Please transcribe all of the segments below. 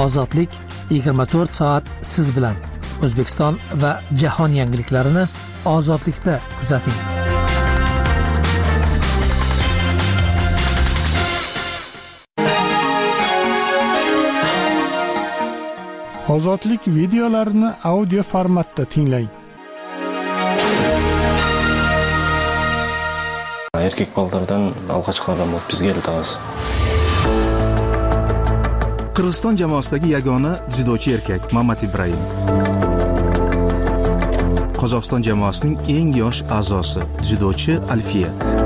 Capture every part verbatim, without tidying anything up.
Ozodlik yigirma to'rt soat siz bilan. O'zbekiston va jahon yangiliklarini Ozodlikda kuzating. Ozodlik videolarini audio formatda tinglang. Erkek bolalardan alqochqordan bo'lib bizga keldi. Qirg'iziston jamoasidagi yagona dzyudochi erkak Mamat Ibrahim. Qozog'iston jamoasining eng yosh a'zosi dzyudochi Alfiya.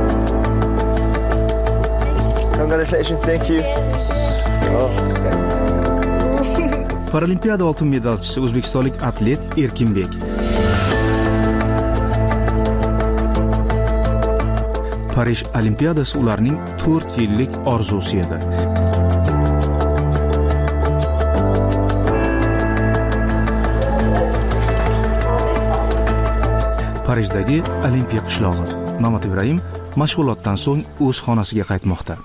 Congratulations, thank you. Paralimpiada oltin medalchisi o'zbekistonlik atlet Erkinbek. Parij Olimpiadasi ularning to'rt yillik orzusi edi. Parijdagi Olimpiya qishlog'i. Mamat Ibrahim mashg'ulotdan so'ng o'z xonasiga qaytmoqda.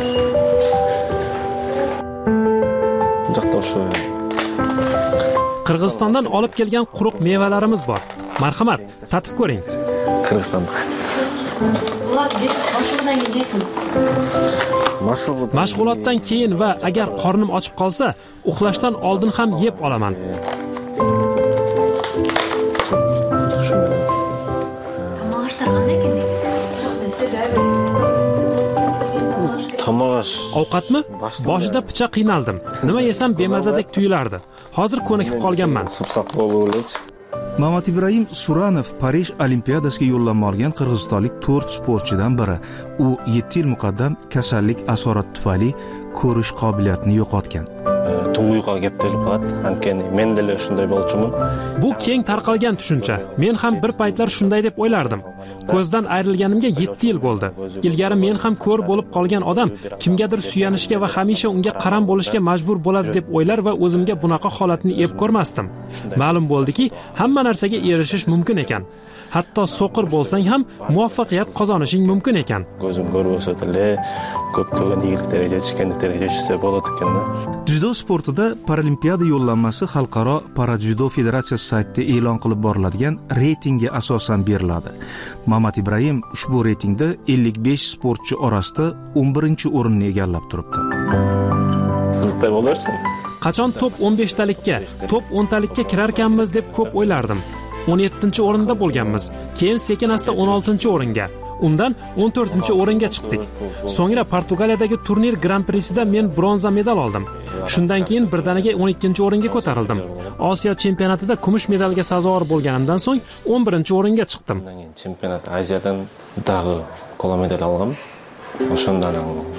Qirg'izistondan olib kelgan quruq mevalarimiz bor. Marhamat, tatib ko'ring. Qirg'izistonda. Mashg'ulotdan keyin va agar qornim ochib qolsa, uxlashdan oldin ham yeb olaman. Ovqatmi? Boshida picha qiynaldim. Nima yesam bemazadek tuyulardi. Hozir ko'nikib qolganman. Mamat Ibrahim Suranov Parij Olimpiadasiga yo'llanma olgan qirg'izistonlik to'rt sportchidan biri. U yetti yil muqaddam kasallik asorati tufayli ko'rish qobiliyatini yo'qotgan. Tunguga kelib qoladi. Ankeni men de shunday bo'lchiman. Bu keng tarqalgan tushuncha. Men ham bir paytlar shunday deb o'ylardim. Ko'zdan ayrilganimga yetti yil bo'ldi. Ilgari men ham ko'r bo'lib qolgan odam kimgadir suyanishga va hamisha unga qaram bo'lishga majbur bo'ladi deb o'ylar va o'zimga bunaqa holatni ep ko'rmasdim. Ma'lum bo'ldiki, hamma narsaga erishish mumkin ekan. Hatto so'qir bo'lsang ham muvaffaqiyat qozonishing mumkin ekan. Ko'zim ko'rsa-da, ko'p-ko'p yillik daraja chiqqan daraja chiqsa bo'ladi ekan. Dzyudo sportida Paralimpiada yo'llanmasi Xalqaro Paradzyudo Federatsiyasi saytida e'lon qilib boriladigan reytingga asosan beriladi. Mamat Ibrahim ushbu reytingda ellik besh sportchi orasida o'n birinchi o'rinni egallab turibdi. Sizda bo'larsiz? Qachon top o'n besh talikka, top o'n talikka kirarkanmiz deb ko'p o'ylardim. o'n yettinchi o'rinda bo'lganmiz. Keyin sekin-asta o'n oltinchi o'ringa, undan o'n to'rtinchi o'ringa chiqdik. So'ngra Portugaliyadagi turnir Grand Prix'ida men bronza medal oldim. Shundan keyin birdaniga o'n ikkinchi o'ringa ko'tarildim. Osiyo chempionatida kumush medalga sazovor bo'lganimdan so'ng o'n birinchi o'ringa chiqdim. Chempionat Oziyadan dag'i qo'la medal oldim. O'shandan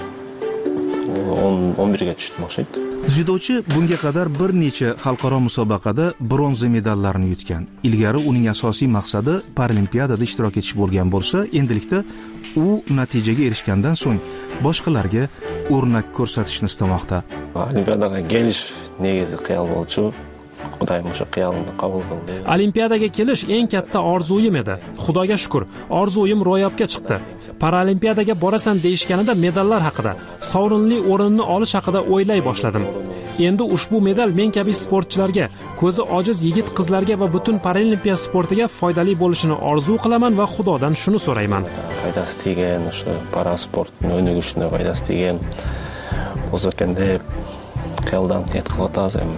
o'n birga tushdim o'xshaydi. Dzyudochi bunga qadar bir necha xalqaro musobaqada bronza medallarni yutgan. Ilgari uning asosiy maqsadi Paralimpiadada ishtirok etish bo'lgan bo'lsa, endilikda u natijaga erishgandan so'ng boshqalarga o'rnak ko'rsatishni istamoqda. Olimpiadaga kelish negizi xiyol bo'lchi. Xudoyim o'sha xiyolni qabul qildi. Olimpiadaga kelish eng katta orzuyim edi. Xudoga shukr, orzuyim ro'yobga chiqdi. Paralimpiadaga borasan deyishganida medallar haqida, sovrinli o'rinni olish haqida o'ylay boshladim. Endi ushbu medal men kabi sportchilarga, ko'zi ojiz yigit-qizlarga va butun paralimpiya sportiga foydali bo'lishini orzu qilaman va Xudodan shuni so'rayman. Foydasi tegan, o'sha parasportning o'ynagishini foydasi tegan bo'lsa ekan deb xiyoldan yetqotazim.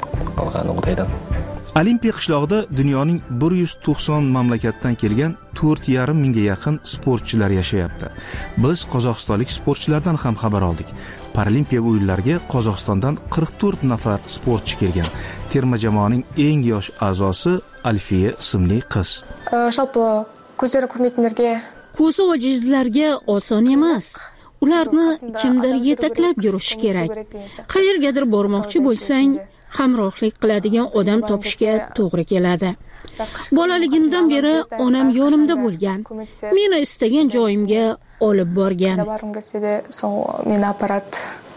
Olimpiya qishlog'ida dunyoning bir yuz to'qson mamlakatdan kelgan to'rt yarim mingga yaqin sportchilar yashayapti. Biz qozog'istonlik sportchilardan ham xabar oldik. Paralimpiya o'yinlariga Qozog'istondan qirq to'rt nafar sportchi kelgan. Terma jamoaning eng yosh a'zosi Alfiya ismli qiz. Shalpo ko'zlari ko'rmaydiganlarga, ko'zi ojizlarga oson emas. Ularni kimdir yetaklab yurishi kerak. Qayergadir bormoqchi bo'lsang, hamrohlik qiladigan odam topishga to'g'ri keladi. Bolaligimdan beri onam yonimda bo'lgan. Meni istagan joyimga olib borgan. Meni apparat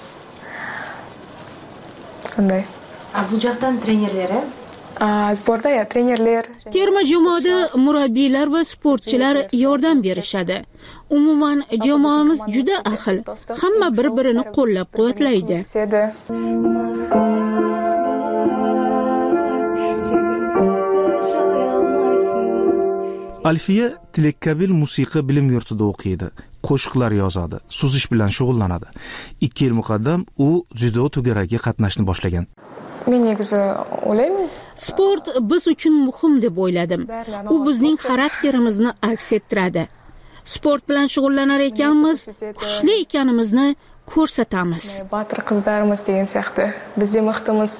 Sunday. Bu yoqdan trenerlari? Sportda ya trenerlar. Terma jamoada murabbiylar va sportchilar yordam berishadi. Umuman jamoamiz juda ahil. Hamma bir-birini qo'llab-quvvatlaydi. Alfiya Tilakkabil musiqa bilim yurtida o'qiydi, qo'shiqlar yozadi, suzish bilan shug'ullanadi. ikki yil muqaddam u dzyudo to'garagiga qatnashni boshlagan. Men neg'izi o'ylayman, sport biz uchun muhim deb o'yladim. U bizning xarakterimizni aks ettiradi. Sport bilan shug'ullanar ekanmiz, kuchli ekanimizni ko'rsatamiz. Botir qizlarimiz degan siyoqda bizda mixtimiz.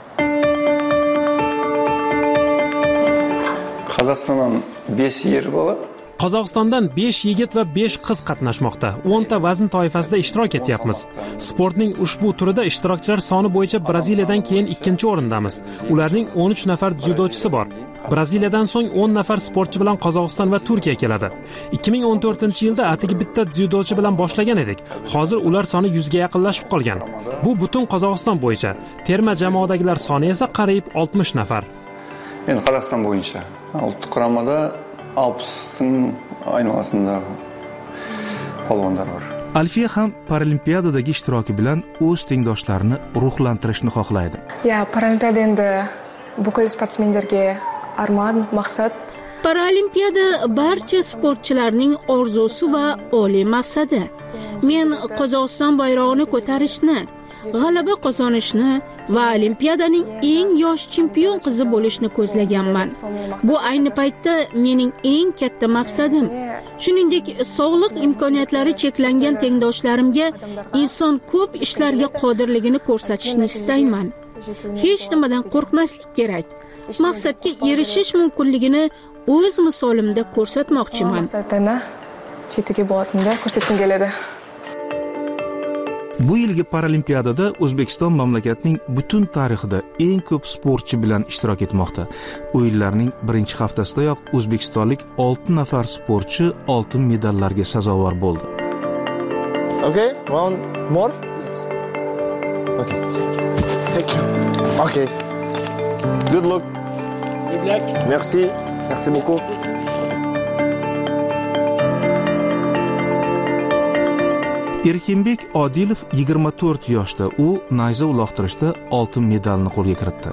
Qozog'istondan besh yer bola. Qozog'istondan besh yigit va besh qiz qatnashmoqda. o'n ta vazn toifasida ishtirok etyapmiz. Sportning ushbu turida ishtirokchilar soni bo'yicha Braziliyadan keyin ikkinchi o'rindamiz. Ularning o'n uch nafar dzyudochisi bor. Braziliyadan so'ng o'n nafar sportchi bilan Qozog'iston va Turkiya keladi. ikki ming o'n to'rtinchi yilda atigi bitta dzyudochi bilan boshlagan edik. Hozir ular soni yuzga yaqinlashib qolgan. Bu butun Qozog'iston bo'yicha. Terma jamoadagilar soni esa qariyb oltmish nafar. Endi Qozog'iston bo'yicha ultic quramada alpsning aynolasindagi polvonlar bor. Alfiya ham Paralimpiyadadagi ishtiroki bilan o'z tengdoshlarini ruhlantirishni xohlaydi. Ya, Paralimpiyada endi bugun sportsmenlarga armon, maqsad. Paralimpiyada barcha sportchilarning orzusi va oliy maqsadi. Men Qozog'iston bayrog'ini ko'tarishni, g'alaba qozonishni va Olimpiadaning eng yosh chempion qizi bo'lishni ko'zlaganman. Bu ayni paytda mening eng katta maqsadim. Shuningdek, sog'liq imkoniyatlari cheklangan tengdoshlarimga inson ko'p ishlarga qodirligini ko'rsatishni istayman. Hech nimadan qo'rqmaslik kerak. Maqsadga erishish mumkinligini o'z misolimda ko'rsatmoqchiman. Maqsadni chetiga borishimda ko'rsatgim keladi. Bu yilgi Paralimpiyadada O'zbekiston mamlakatining butun tarixida eng ko'p sportchi bilan ishtirok etmoqda. O'yinlarning birinchi haftasidayoq o'zbekistonlik olti nafar sportchi oltin medallarga sazovor bo'ldi. Okay, one more? Yes. Okay, thank you. Thank you. Okay. Good luck. Good luck. Merci. Merci beaucoup. Erkinbek Odilov yigirma to'rt yoshda. U nayza uloqtirishda oltin medalni qo'lga kiritdi.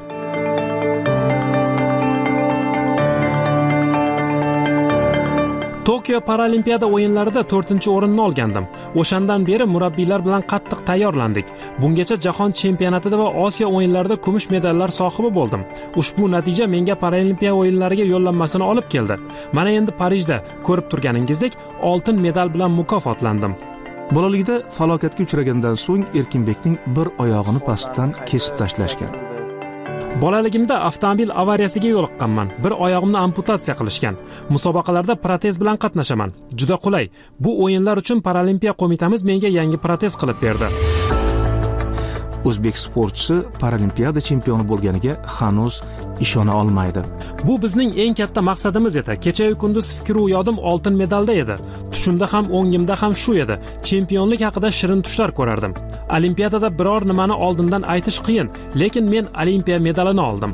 Tokio Paralimpiyada o'yinlarida to'rtinchi o'rinni olgandim. O'shandan beri murabbiylar bilan qattiq tayyorlandik. Bungacha jahon chempionatida va Osiyo o'yinlarida kumush medallar sohibi bo'ldim. Ushbu natija menga Paralimpiya o'yinlariga yo'llanmasini olib keldi. Mana endi Parijda ko'rib turganingizdek oltin medal bilan mukofotlandim. Bolaligida falokatga uchragandan so'ng Erkinbekning bir oyog'ini pastdan kesib tashlashgan. Bolaligimda avtomobil avariyasiga yo'liqqanman. Bir oyog'imni amputatsiya qilishgan. Musobaqalarda protez bilan qatnashaman. Juda qulay. Bu o'yinlar uchun Paralimpiya qo'mitamiz menga yangi protez qilib berdi. O'zbek sportchisi Paralimpiyada chempioni bo'lganiga hanuz ishona olmaydi. Bu bizning eng katta maqsadimiz edi. Kecha-yu kunduz fikru yodim oltin medalda edi. Tushimda ham, o'ngimda ham shu edi. Chempionlik haqida shirin tushlar ko'rardim. Olimpiyadada biror nimani oldindan aytish qiyin, lekin men Olimpiya medalini oldim.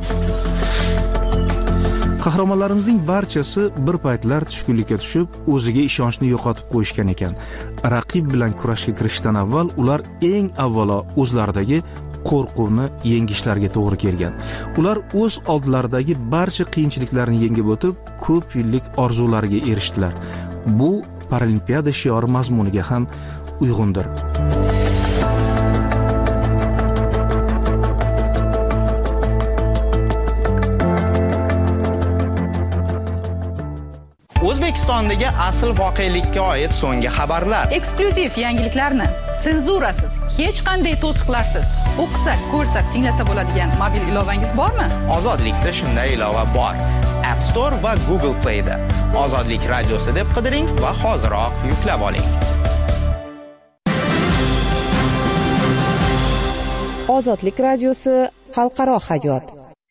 Qahramonlarimizning barchasi bir paytlar tushkunlikka tushib, o'ziga ishonchni yo'qotib qo'yishgan ekan. Raqib bilan kurashga kirishdan avval ular eng avvalo o'zlaridagi qo'rquvni yengishlariga to'g'ri kelgan. Ular o'z oldlaridagi barcha qiyinchiliklarni yengib o'tib, ko'p yillik orzulariga erishdilar. Bu Paralimpiada shiori mazmuniga ham uyg'undir. O'zbekistondagi asl voqelikka oid so'nggi xabarlar, eksklyuziv yangiliklarni senzurasiz, hech qanday to'siqlarsiz o'qisak, ko'rsak, tinglasa bo'ladigan mobil ilovangiz bormi? Ozodlikda shunday ilova bor. App Store va Google Play da Ozodlik radiosi deb qidiring va hoziroq yuklab oling. Ozodlik radiosi xalqaro hayot.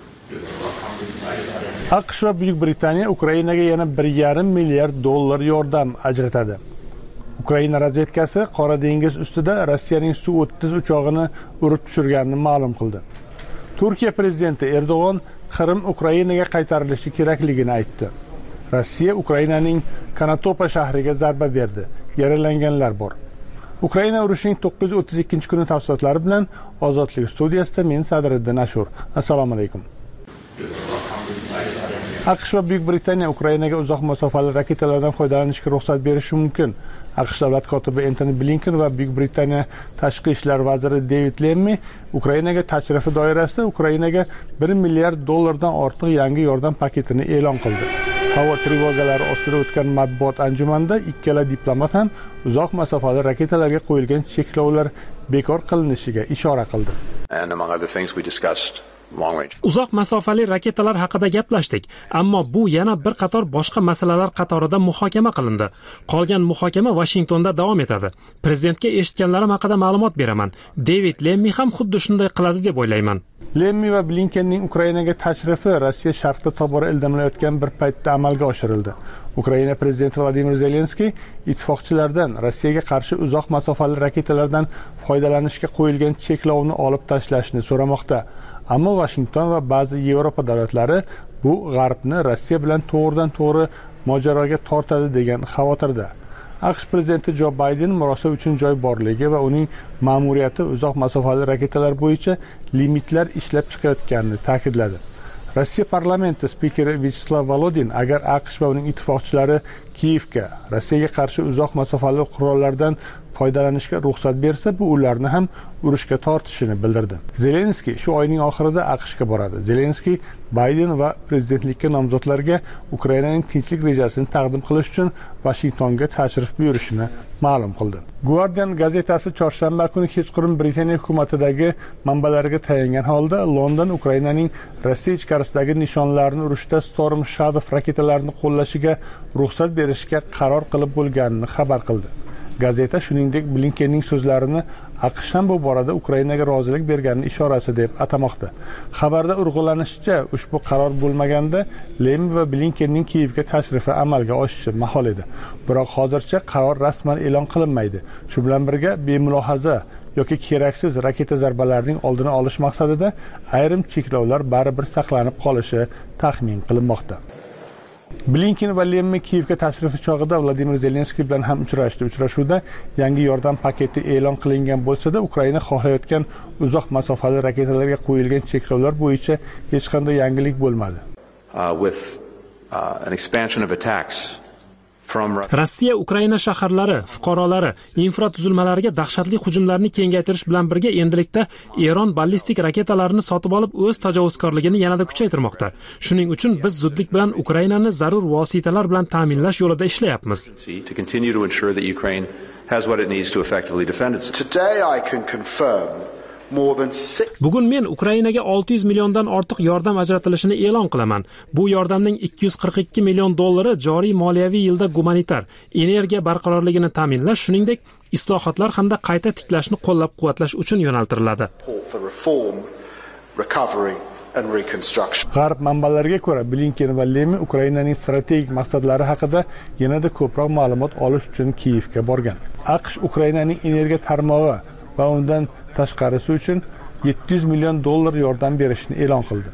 AQSh va Buyuk Britaniya Ukrainaga yana bir yarim milliard dollar yordam ajratadi. Ukraina razvedkasi Qora dengiz ustida Rossiyaning Su o'ttiz uchog'ini urib tushirganini ma'lum qildi. Turkiya prezidenti Erdo'g'on Qrim Ukrainaga qaytarilishi kerakligini aytdi. Rossiya Ukrainaning Kanatopa shahriga zarba berdi. Yaralanganlar bor. Ukraina urushining to'qqiz yuz o'ttiz ikkinchi kuni tafsilotlari bilan Ozodlik studiyasida men Sadriddin Ashur. Assalomu alaykum. aqsh va Buyuk Britaniya Ukrainaga uzoq masofali raketalardan foydalanishga ruxsat berishi mumkin. aqsh davlat kotibi Antony Blinken va Buyuk Britaniya tashqi ishlar vaziri David Lammy Ukrainaga tashrifi doirasida Ukrainaga bir milliard dollardan ortiq yangi yordam paketini e'lon qildi. Havo trevogalari ostida o'tgan matbuot anjumanida ikkala diplomat ham uzoq masofali raketalarga qo'yilgan cheklovlar bekor qilinishiga ishora qildi. And among other things we discussed uzoq masofali raketalar haqida gaplashdik, ammo bu yana bir qator boshqa masalalar qatorida muhokama qilindi. Qolgan muhokama Washingtonda davom etadi. Prezidentga eshitganlarim haqida ma'lumot beraman. David Lammy ham xuddi shunday qiladi deb o'ylayman. Lammy va Blinkenning Ukrainaga tashrifi Rossiya sharqda tobora ildamlayotgan bir paytda amalga oshirildi. Ukraina prezidenti Vladimir Zelenskiy ittifoqchilardan Rossiyaga qarshi uzoq masofali raketalardan foydalanishga qo'yilgan cheklovni olib tashlashni so'ramoqda. Ammo Washington va ba'zi Yevropa davlatlari bu G'arbni Rossiya bilan to'g'ridan to'g'ri mojaroga tortadi degan xavotirda. aqsh prezidenti Jo Bayden murosa uchun joy borligi va uning ma'muriyati uzoq masofali raketalar bo'yicha limitlar ishlab chiqayotganini ta'kidladi. Rossiya parlamenti spikeri Vyacheslav Volodin agar aqsh va uning ittifoqchilari Kiyevga Rossiyaga qarshi uzoq masofali qurollardan foydalanishga ruxsat bersa, bu ularni ham urushga tortishini bildirdi. Zelenskiy shu oyning oxirida aqshga boradi. Zelenskiy Bayden va prezidentlikka nomzodlarga Ukrainaning tinchlik rejasini taqdim qilish uchun Washingtonga tashrif buyurishini ma'lum qildi. Guardian gazetasi chorshanba kuni kechqurun Britaniya hukumatidagi manbalarga tayangan holda London Ukrainaning Rossiya ichkarisidagi nishonlarini urushda Storm Shadow raketalarini qo'llashiga ruxsat berishga qaror qilib bo'lganini xabar qildi. Gazeta shuningdek Blinkenning so'zlarini aqsh ham bu borada Ukrainaga rozilik berganini ishorasi deb atamoqda. Xabarda urg'ulanishicha, ushbu qaror bo'lmaganda Lammy va Blinkenning Kiyevga tashrifi amalga oshishi mahol edi. Biroq hozircha qaror rasman e'lon qilinmaydi. Shu bilan birga bemulohaza yoki keraksiz raketa zarbalarining oldini olish maqsadida ayrim cheklovlar baribir saqlanib qolishi taxmin qilinmoqda. Blinken va Lammy Kiyevga tashrifi chog'ida Vladimir Zelenskiy bilan ham uchrashdi. Uchrashuvda yangi yordam paketi e'lon qilingan bo'lsa-da, Ukraina xohlayotgan uzoq masofali raketalarga qo'yilgan cheklovlar bo'yicha hech qanday yangilik bo'lmadi. Uh, with uh, an expansion of attacks Rossiya Ukraina shaharlari, fuqarolari, infratuzilmalariga dahshatli hujumlarni kengaytirish bilan birga endilikda Eron ballistik raketalarini sotib olib o'z tajovuzkorligini yanada kuchaytirmoqda. Shuning uchun biz zudlik bilan Ukrainani zarur vositalar bilan ta'minlash yo'lida ishlayapmiz. Today I can confirm Bugun men Ukrainaga olti yuz milliondan ortiq yordam ajratilishini e'lon qilaman. Bu yordamning ikki yuz qirq ikki million dollari joriy moliyaviy yilda gumanitar, energiya barqarorligini ta'minlash, shuningdek, islohotlar hamda qayta tiklashni qo'llab-quvvatlash uchun yo'naltiriladi. G'arb manbalariga ko'ra, Blinken va Lammy Ukrainaning strategik maqsadlari haqida yanada ko'proq ma'lumot olish uchun Kiyevga borgan. aqsh Ukrainaning energiya tarmog'i va undan tashqarisi uchun yetti yuz million dollar yordam berishni e'lon qildi.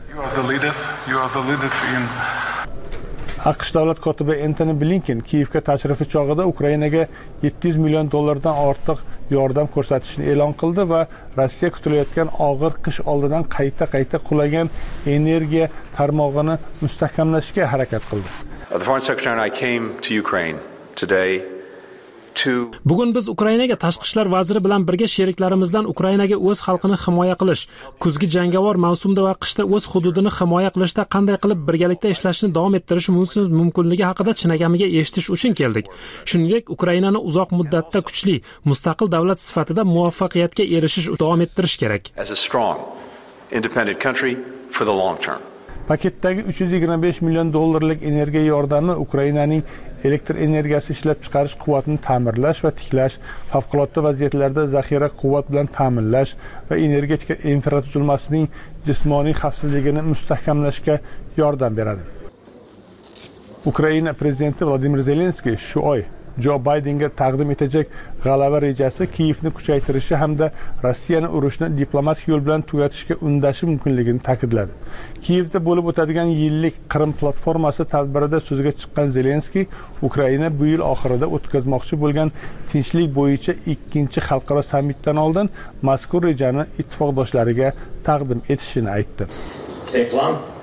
aqsh davlat kotibi Antony Blinken Kiyevga tashrifi chog'ida Ukrainaga yetti yuz million dollardan ortiq yordam ko'rsatishni e'lon qildi va Rossiya kutilayotgan og'ir qish oldidan qayta-qayta qulagan energiya tarmog'ini mustahkamlashga harakat qildi. The Foreign Secretary and I came to Ukraine today. Bugun biz Ukrainaga tashqi ishlar vaziri bilan birga sheriklarimizdan Ukrainaga o'z xalqini himoya qilish, kuzgi jangovar mavsumda va qishda o'z hududini himoya qilishda qanday qilib birgalikda ishlashni davom ettirish mumkinligi haqida chinakamiga eshitish uchun keldik. Shuningdek, Ukrainani uzoq muddatda kuchli, mustaqil davlat sifatida muvaffaqiyatga erishish davom ettirish kerak. As a strong, independent country for the long term. Paketdagi uch yuz yigirma besh million dollarlik energiya yordami Ukrainaning elektr energiyasi ishlab chiqarish quvvatini ta'mirlash va tiklash, favqulodda vaziyatlarda zaxira quvvat bilan ta'minlash va energetika infratuzilmasining jismoniy xavfsizligini mustahkamlashga yordam beradi. Ukraina prezidenti Vladimir Zelenskiy shu oy Jo Baydenga taqdim etajak g'alaba rejasi Kiyevni kuchaytirishi hamda Rossiyani urushni diplomatik yo'l bilan tugatishga undashi mumkinligini ta'kidladi. Kiyevda bo'lib o'tadigan yillik Qrim platformasi tadbirida so'zga chiqqan Zelenskiy Ukraina bu yil oxirida o'tkazmoqchi bo'lgan tinchlik bo'yicha ikkinchi xalqaro sammitdan oldin mazkur rejani ittifoqdoshlariga taqdim etishini aytdi. Цей план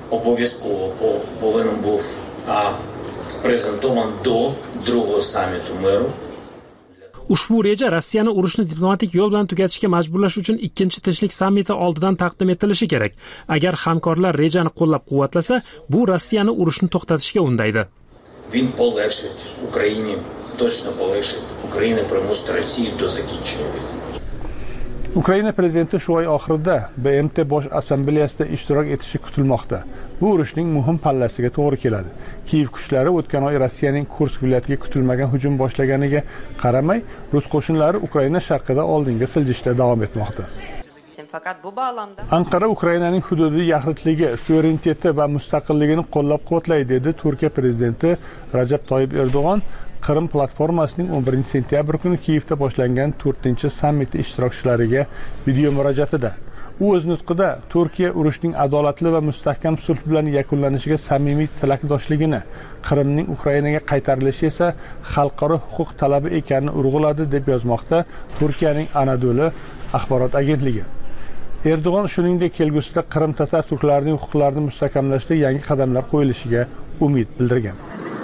обов'язково повинен був презентований до другого саміту миру. Ushbu reja Rossiyani urushni diplomatik yo'l bilan tugatishga majburlash uchun ikkinchi tinchlik sammiti oldidan taqdim etilishi kerak. Agar hamkorlar rejani qo'llab-quvvatlasa, bu Rossiyani urushni to'xtatishga undaydi. Він полегшить Україні, точно полегшить. Україна примусить Росію до закінчення війни. Ukraina prezidenti shu oy oxirida B M T bosh assambleyasida ishtirok etishi kutilmoqda. Bu urushning muhim pallasiga to'g'ri keladi. Kiyev kuchlari o'tgan oy Rossiyaning Kursk viloyatiga kutilmagan hujum boshlaganiga qaramay, rus qo'shinlari Ukraina sharqida oldinga siljishda davom etmoqda. Anqara Ukrainaning hududiy yaxlitligi, suvereniteti va mustaqilligini qo'llab-quvvatlaydi, dedi Turkiya prezidenti Rajab Toyyib Erdo'g'on Qrim platformasining o'n birinchi sentyabr kuni Kiyevda boshlangan to'rtinchi sammiti ishtirokchilariga video murojaatida. U o'z nutqida Turkiya urushning adolatli va mustahkam sulh bilan yakunlanishiga samimiy tilakdoshligini, Qrimning Ukrainaga qaytarilishi esa xalqaro huquq talabi ekanini urg'uladi, deb yozmoqda Turkiyaning Anadolu axborot agentligi. Erdo'g'on shuningdek kelgusida Qrim tatar turklarining huquqlarini mustahkamlashda yangi qadamlar qo'yilishiga umid bildirgan.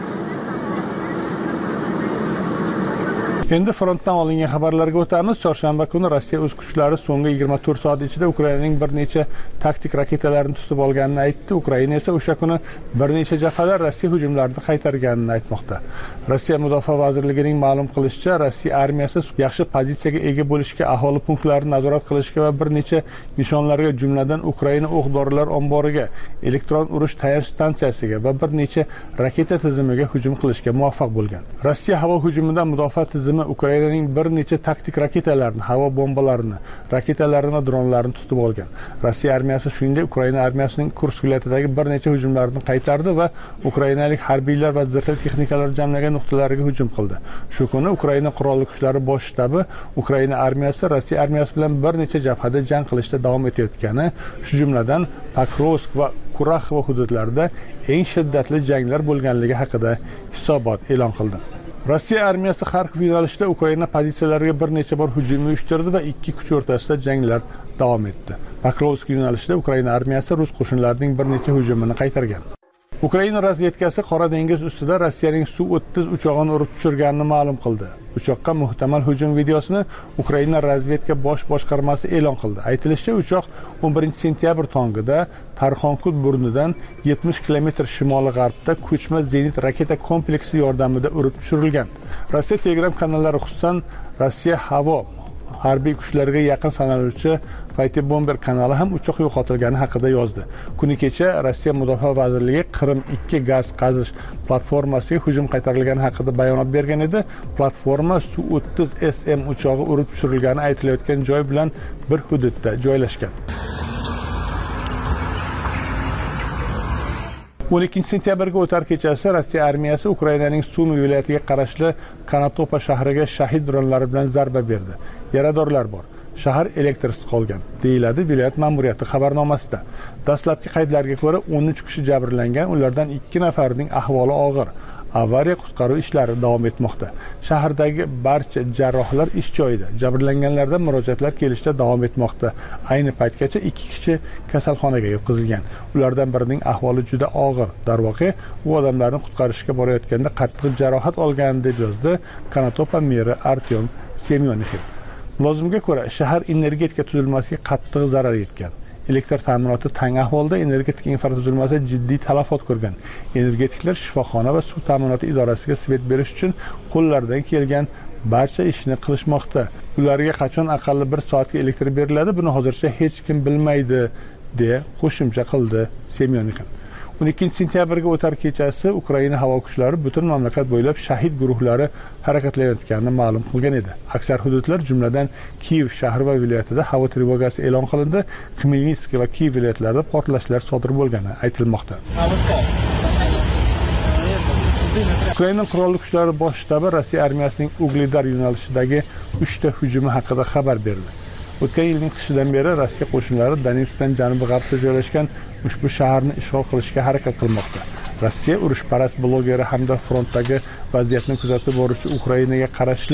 Endi frontdan olingan xabarlarga o'tamiz. Chorshanba kuni Rossiya o'z kuchlari so'nggi yigirma to'rt soat ichida Ukrainaning bir necha taktik raketalarini tutib olganini aytdi. Ukraina esa o'sha kuni bir necha jabhada Rossiya hujumlarini qaytarganini aytmoqda. Rossiya Mudofaa vazirligining ma'lum qilishicha, Rossiya armiyasi yaxshi pozitsiyaga ega bo'lishga, aholi punktlarini nazorat qilishga va bir necha nishonlarga, jumladan Ukraina o'q-dorilar omboriga, elektron urush tayanch stansiyasiga va bir necha raketa tizimiga hujum qilishga muvaffaq bo'lgan. Rossiya havo hujumidan mudofaa tizimi Ukrainaning bir necha taktik raketalarini, havo bombalarini, raketalarini va dronlarini tutib olgan. Rossiya armiyasi shuningdek Ukraina armiyasining Kursk viloyatidagi bir necha hujumlarini qaytardi va ukrainalik harbiylar va zirhli texnikalar jamlagan nuqtalarga hujum qildi. Shu kuni Ukraina qurolli kuchlari bosh shtabi Ukraina armiyasi Rossiya armiyasi bilan bir necha jabhada jang qilishda davom etayotgani, shu jumladan Pokrovsk va Kuraxova hududlarida eng shiddatli janglar bo'lganligi haqida hisobot e'lon qildi. Rossiya armiyasi Kharkiv yo'nalishida Ukraina pozitsiyalariga bir necha bor hujum uyushtirdi va ikki kuch o'rtasida janglar davom etdi. Pokrovsk yo'nalishida Ukraina armiyasi rus qo'shinlarining bir necha hujumini qaytargan. Ukraina razvedkasi Qora dengiz ustida Rossiyaning Su o'ttiz uchog'ini urib tushirganini ma'lum qildi. Uchoqqa muhtamal hujum videosini Ukraina razvedka bosh boshqarmasi e'lon qildi. Aytilishicha, uchoq o'n birinchi sentyabr tongida Tarxonkut burnidan yetmish kilometr shimoli-g'arbda ko'chma zenit raketa kompleksi yordamida urib tushirilgan. Rossiya Telegram kanallari, xususan Rossiya havo harbiy kuchlariga yaqin sanaluvchi Fighter Bomber kanali ham uchoq yo'qotilgani haqida yozdi. Kuni kecha Rossiya Mudofaa vazirligi Qrim ikki gaz qazish platformasiga hujum qaytarilgani haqida bayonot bergan edi. Platforma Su o'ttiz S M uchog'i urib tushirilgani aytilayotgan joy bilan bir hududda joylashgan. o'n ikkinchi sentyabrga o'tar kechasi Rossiya armiyasi Ukrainaning Sumi viloyatiga qarashli Kanatopa shahriga shahid dronlari bilan zarba berdi. Yaradorlar bor. Shahar elektrsiz qolgan, deyiladi viloyat ma'muriyati xabarnomasida. Dastlabki qaydlarga ko'ra o'n uch kishi jabrlangan, ulardan ikki nafarining ahvoli og'ir. Avariya qutqaruv ishlari davom etmoqda. Shahardagi barcha jarrohlar ish joyida. Jabrlanganlardan murojaatlar kelishda davom etmoqda. Ayni paytgacha ikki kishi kasalxonaga yetkazilgan. Ulardan birining ahvoli juda og'ir. Darvoqe, u odamlarni qutqarishga borayotganda qattiq jarohat olgan, deb yozdi Kanatopa meri Artyom Semyonixin. Mulozimga ko'ra, shahar energetika tuzilmasiga qattiq zarar yetgan. Elektr ta'minoti tang ahvolda, energetik infratuzilmasi jiddiy talafot ko'rgan. Energetiklar shifoxona va suv ta'minoti idorasiga svet berish uchun qo'llaridan kelgan barcha ishni qilishmoqda. Ularga qachon aqalli bir soatga elektr beriladi, buni hozircha hech kim bilmaydi, deya qo'shimcha qildi Semyonixin. o'n ikkinchi sentyabrga o'tar kechasi Ukraina havo kuchlari butun mamlakat bo'ylab shahid guruhlari harakatlanayotganini ma'lum qilgan edi. Aksar hududlar, jumladan Kiyev shahri va viloyatida havo trevogasi e'lon qilindi. Khmelnytsk va Kiyev viloyatlarida portlashlar sodir bo'lgani aytilmoqda. Ukraina qurolli kuchlari bosh shtabi Rossiya armiyasining Ugledar yo'nalishidagi uchta hujumi haqida xabar berdi. O'tgan yilning qishidan beri Rossiya qo'shinlari Donetskdan janubi-g'arbda joylashgan ushbu shaharni ishg'ol qilishga harakat qilmoqda. Rossiya urushparast blogeri hamda frontdagi vaziyatni kuzatib boruvchi Ukrainaga qarashli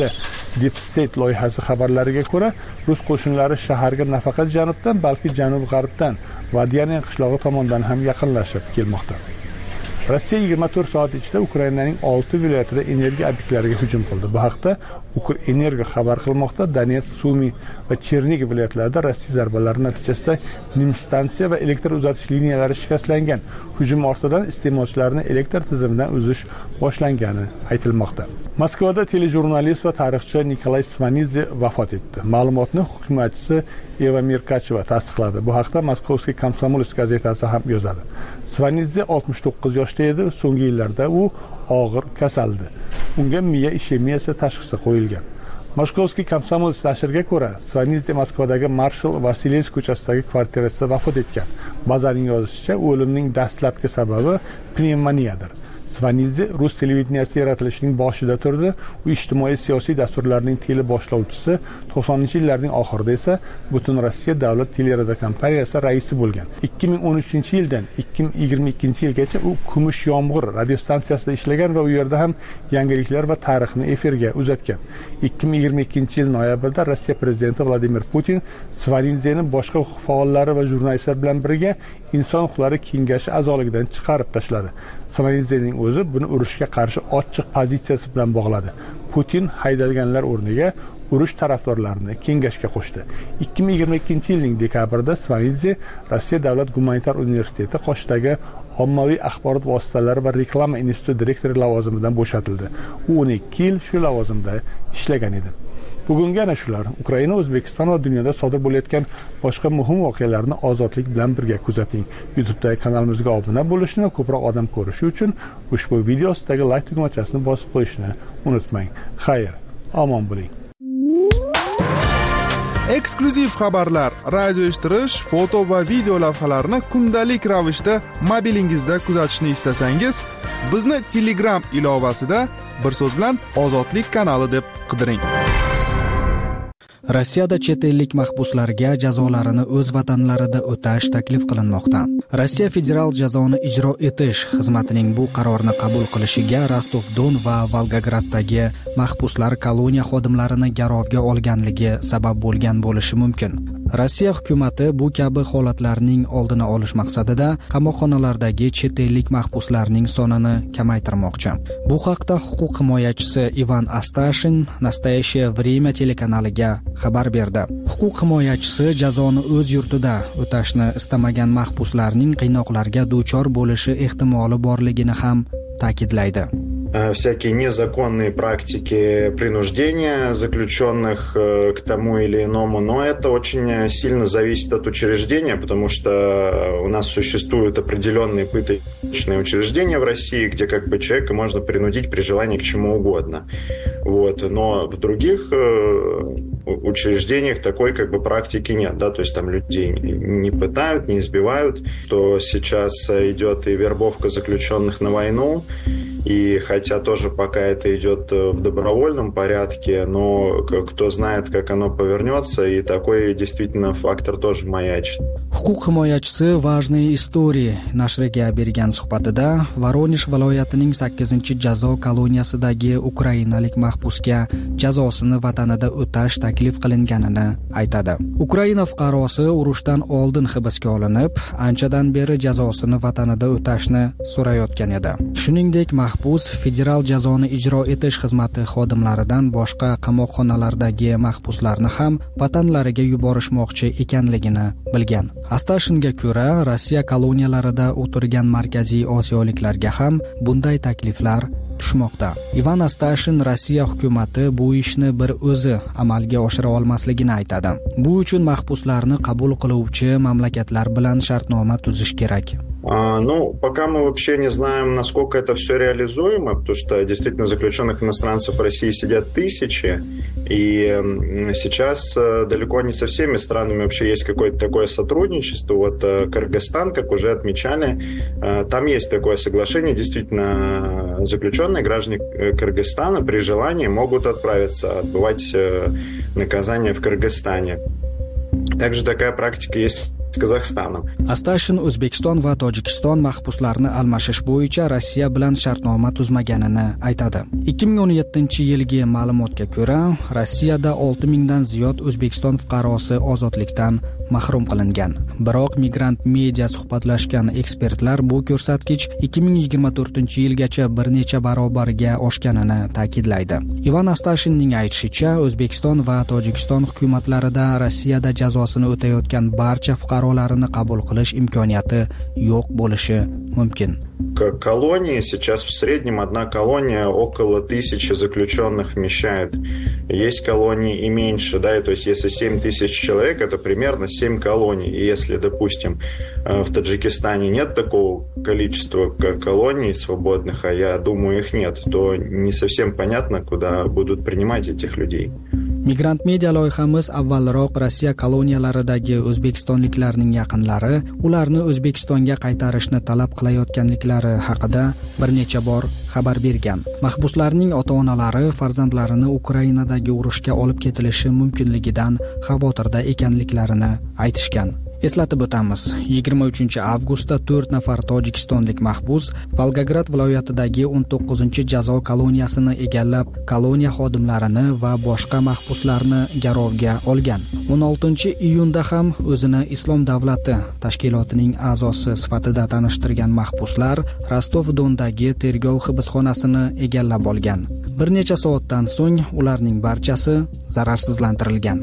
Deep State loyihasi xabarlariga ko'ra, rus qo'shinlari shaharga nafaqat janubdan, balki janub-g'arbdan Vadyanin qishlog'i tomondan ham yaqinlashib kelmoqda. Rossiya yigirma to'rt soat ichida Ukrainaning olti viloyatida energiya obyektlariga hujum qildi. Bu haqda Ukrenergo xabar qilmoqda. Donetsk, Sumi va Chernigiv viloyatlarida Rossiya zarbalari natijasida nimstansiya va elektr uzatish liniyalari shikastlangan. Hujum ortidan iste'molchilarni elektr tizimidan uzish boshlangani aytilmoqda. Moskvada telejurnalist va tarixchi Nikolay Svanidze vafot etdi. Ma'lumotni hukumatchisi Eva Mirkacheva tasdiqladi. Bu haqda Moskovskiy Komsomolets gazetasi ham yozadi. Svanidze oltmish to'qqiz yoshda edi. So'nggi yillarda u og'ir kasaldi. Unga miya ishemiyasi tashxisi qo'yilgan. Moskovskiy Komsomolets nashriga ko'ra, Svanidze Moskvadagi Marshal Vasilevskiy ko'chasidagi kvartirasida vafot etgan. Bazaning yozishicha, o'limning dastlabki sababi pnevmoniyadir. Svanidze rus televideniyasi yaratilishining boshida turdi. U ijtimoiy siyosiy dasturlarning tele boshlovchisi, to'qsoninchi yillarning oxirida esa butun Rossiya davlat teleradiokompaniyasi raisi bo'lgan. ikki ming o'n uchinchi yildan ikki ming yigirma ikkinchi yilgacha u Kumush Yomg'ir radiostansiyasida ishlagan va u yerda ham yangiliklar va tarixni efirga uzatgan. ikki ming yigirma ikkinchi yil noyabrda Rossiya prezidenti Vladimir Putin Svanidze'ni boshqa huquq faollari va jurnalistlar bilan birga Inson huquqlari kengashi a'zoligidan chiqarib tashladi. Svanidze'ning o'zi buni urushga qarshi ochiq pozitsiyasi bilan bog'ladi. Putin haydalganlar o'rniga urush tarafdorlarini kengashga qo'shdi. ikki ming yigirma ikkinchi yilning dekabrida Svanidze Rossiya davlat gumanitar universiteti qoshidagi ommaviy axborot vositalari va reklama instituti direktori lavozimidan bo'shatildi. U o'n ikki yil shu lavozimda ishlagan edi. Bugungi ana shular. Ukraina, O'zbekiston va dunyoda sodir bo'layotgan boshqa muhim voqealarni ozodlik bilan birga kuzating. YouTube'dagi kanalimizga obuna bo'lishni va ko'proq odam ko'rishi uchun ushbu video ostidagi like tugmachasini bosib qo'yishni unutmang. Xayr, omon bo'ling. Eksklyuziv xabarlar, radio eshittirish, foto va video lavhalarni kundalik ravishda mobilingizda kuzatishni istasangiz, bizni Telegram ilovasida bir so'z bilan Ozodlik kanali deb qidiring. Rossiyada chet ellik mahbuslarga jazolarini o'z vatanlarida o'tash taklif qilinmoqda. Rossiya federal jazoni ijro etish xizmatining bu qarorni qabul qilishiga Rostov-Don va Volgograddagi mahbuslar koloniya xodimlarini garovga olganligi sabab bo'lgan bo'lishi mumkin. Rossiya hukumatı bu kabi holatlarning oldini olish maqsadida qamoqxonalardagi chet ellik mahbuslarning sonini kamaytirmoqchi. Bu haqda huquq himoyachisi Ivan Astashin Nastoящее время telekanaliga xabar berdi. Huquq himoyachisi jazoni o'z yurtida o'tashni istamagan mahbuslarning qiynoqlarga duchor bo'lishi ehtimoli borligini ham ta'kidlaydi. Всякие незаконные практики принуждения заключенных к тому или иному, но это очень сильно зависит от учреждения, потому что у нас существуют определенные пыточные учреждения в России, где как бы человека можно принудить при желании к чему угодно. Вот. Но в других учреждениях такой как бы практики нет, да, то есть там людей не пытают, не избивают, что сейчас идет и вербовка заключенных на войну, и хотя тоже пока это идет в добровольном порядке, но кто знает, как оно повернется, и такой действительно фактор тоже маячит. Huquq himoyachisi важные истории nashriga bergan suhbatida Voronezh viloyatining sakkizinchi jazo koloniyasidagi ukrainalik mahbusga jazosini vatanida o'tash taklif qilinganini aytadi. Ukraina fuqarosi urushdan oldin hibsga olinib, anchadan beri jazosini vatanida o'tashni so'rayotgan edi. Shuningdek, mahbus federal jazoni ijro etish xizmati xodimlaridan boshqa qamoqxonalardagi mahbuslarni ham vatanlariga yuborishmoqchi ekanligini bilgan. Astashinga ko'ra, Rossiya koloniyalarida o'tirgan markaziy osiyoliklarga ham bunday takliflar tushmoqda. Ivan Astashin Rossiya hukumati bu ishni bir o'zi amalga oshira olmasligini aytadi. Bu uchun mahbuslarni qabul qiluvchi mamlakatlar bilan shartnoma tuzish kerak. А, ну, пока мы вообще не знаем, насколько это все реализуемо, потому что действительно заключенных иностранцев в России сидят тысячи, и сейчас далеко не со всеми странами вообще есть какое-то такое сотрудничество. Вот Кыргызстан, как уже отмечали, там есть такое соглашение, действительно заключенные граждане Кыргызстана при желании могут отправиться отбывать наказание в Кыргызстане. Также такая практика есть с Казахстаном. Astashin O'zbekiston va Tojikiston mahbuslarni almashish bo'yicha Rossiya bilan shartnoma tuzmaganini aytadi. ikki ming o'n yettinchi yilgi ma'lumotga ko'ra, Rossiyada olti mingdan ziyod O'zbekiston fuqarosi ozodlikdan mahrum qilingan. Biroq migrant media suhbatlashgan ekspertlar bu ko'rsatkich ikki ming yigirma to'rtinchi yilgacha bir necha barobarga oshganini ta'kidlaydi. Ivan Astashinning aytishicha, O'zbekiston va Tojikiston hukumatlarida Rossiyada jazosini o'tayotgan barcha fuqarolarini qabul qilish imkoniyati yo'q bo'lishi mumkin. Колонии сейчас в среднем одна колония около тысячи заключенных вмещает. Есть колонии и меньше, да, и то есть если семь тысяч человек, это примерно семь колоний. И если, допустим, в Таджикистане нет такого количества колоний свободных, а я думаю их нет, то не совсем понятно, куда будут принимать этих людей. Migrant media loyihamiz avvalroq Rossiya koloniyalaridagi o'zbekistonliklarning yaqinlari ularni O'zbekistonga qaytarishni talab qilayotganliklari haqida bir necha bor xabar bergan. Mahbuslarning ota-onalari farzandlarini Ukrainadagi urushga olib ketilishi mumkinligidan xavotirda ekanliklarini aytishgan. Eslatib o'tamiz, yigirma uchinchi avgustda to'rt nafar tojikistonlik mahbus Volgograd viloyatidagi o'n to'qqizinchi jazo koloniyasini egallab, koloniya xodimlarini va boshqa mahbuslarni garovga olgan. o'n oltinchi iyunda ham o'zini Islom davlati tashkilotining a'zosi sifatida tanishtirgan mahbuslar Rostov-Dondagi tergov hibsxonasini egallab olgan. Bir necha soatdan so'ng ularning barchasi zararsizlantirilgan.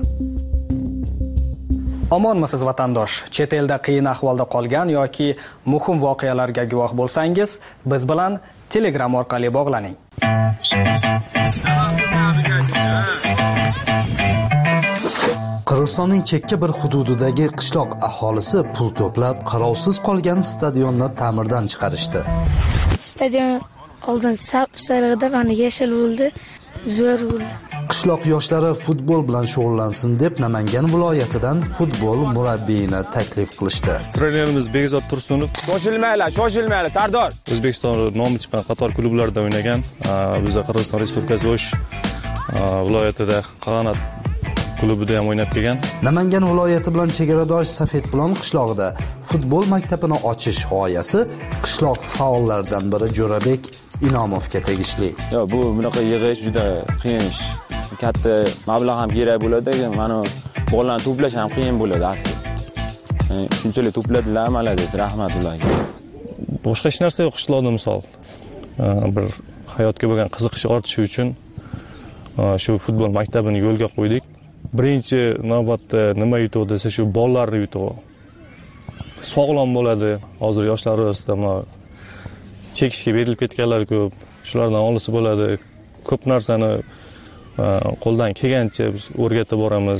Omonmisiz vatandosh? Chet elda qiyin ahvolda qolgan yoki muhim voqealarga guvoh bo'lsangiz, biz bilan Telegram orqali bog'laning. Qirg'izistonning chekka bir hududidagi qishloq aholisi pul to'plab qarovsiz qolgan stadionni ta'mirdan chiqarishdi. Stadion oldin sariqda va yashil bo'ldi, zo'r bo'ldi. Qishloq yoshlari futbol bilan shug'ullansin deb Namangan viloyatidan futbol murabbiyini taklif qilishdi. Trenerimiz Begzod Tursunov. Shoshilmaylar, shoshilmaylar, Sardor. O'zbekiston nomi chiqqan qator klublarda o'ynagan. Biz Qirg'iziston Respublikasi O'sh viloyatida Qanot klubida ham o'ynab kelgan. Namangan viloyati bilan chegaradosh Safedplon qishlog'ida futbol maktabini ochish g'oyasi qishloq faollaridan biri Jo'rabek Inomovga tegishli. Yo, bu bunaqa yig'ish juda qiyin ish. Katta mablag' ham kerak bo'ladi, mana bolalarni to'plash ham qiyin bo'ladi asli. Shunchalik to'pladilar, malades, rahmat ularga. Boshqa hech narsa yo'q qishloqda misol. Bir hayotga bo'lgan qiziqish ortishi uchun shu futbol maktabini yo'lga qo'ydik. Birinchi navbatda nima yutuq desa, shu bolalarni yutug'i. Sog'lom bo'ladi. Hozir yoshlar orasida chekishga berilib ketganlar ko'p. Shulardan olisi bo'ladi. Ko'p narsani qo'ldan kelgancha biz o'rgatib boramiz.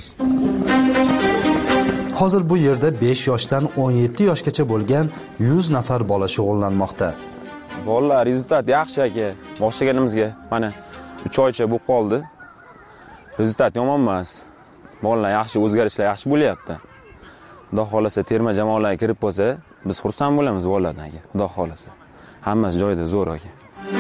Hozir bu yerda besh yoshdan o'n yetti yoshgacha bo'lgan yuz nafar bola shug'ullanmoqda. Bolalar rezultat yaxshi aka. Boshlaganimizga mana uch oycha bo'lib qoldi. Rezultat yomon emas. Bolalar yaxshi, o'zgarishlar yaxshi bo'lyapti. Xudo xolasa terma jamoalarga kirib qolsa, biz xursand bo'lamiz bolalardan aka. Xudo xolasa. Hammasi joyida zo'r aka.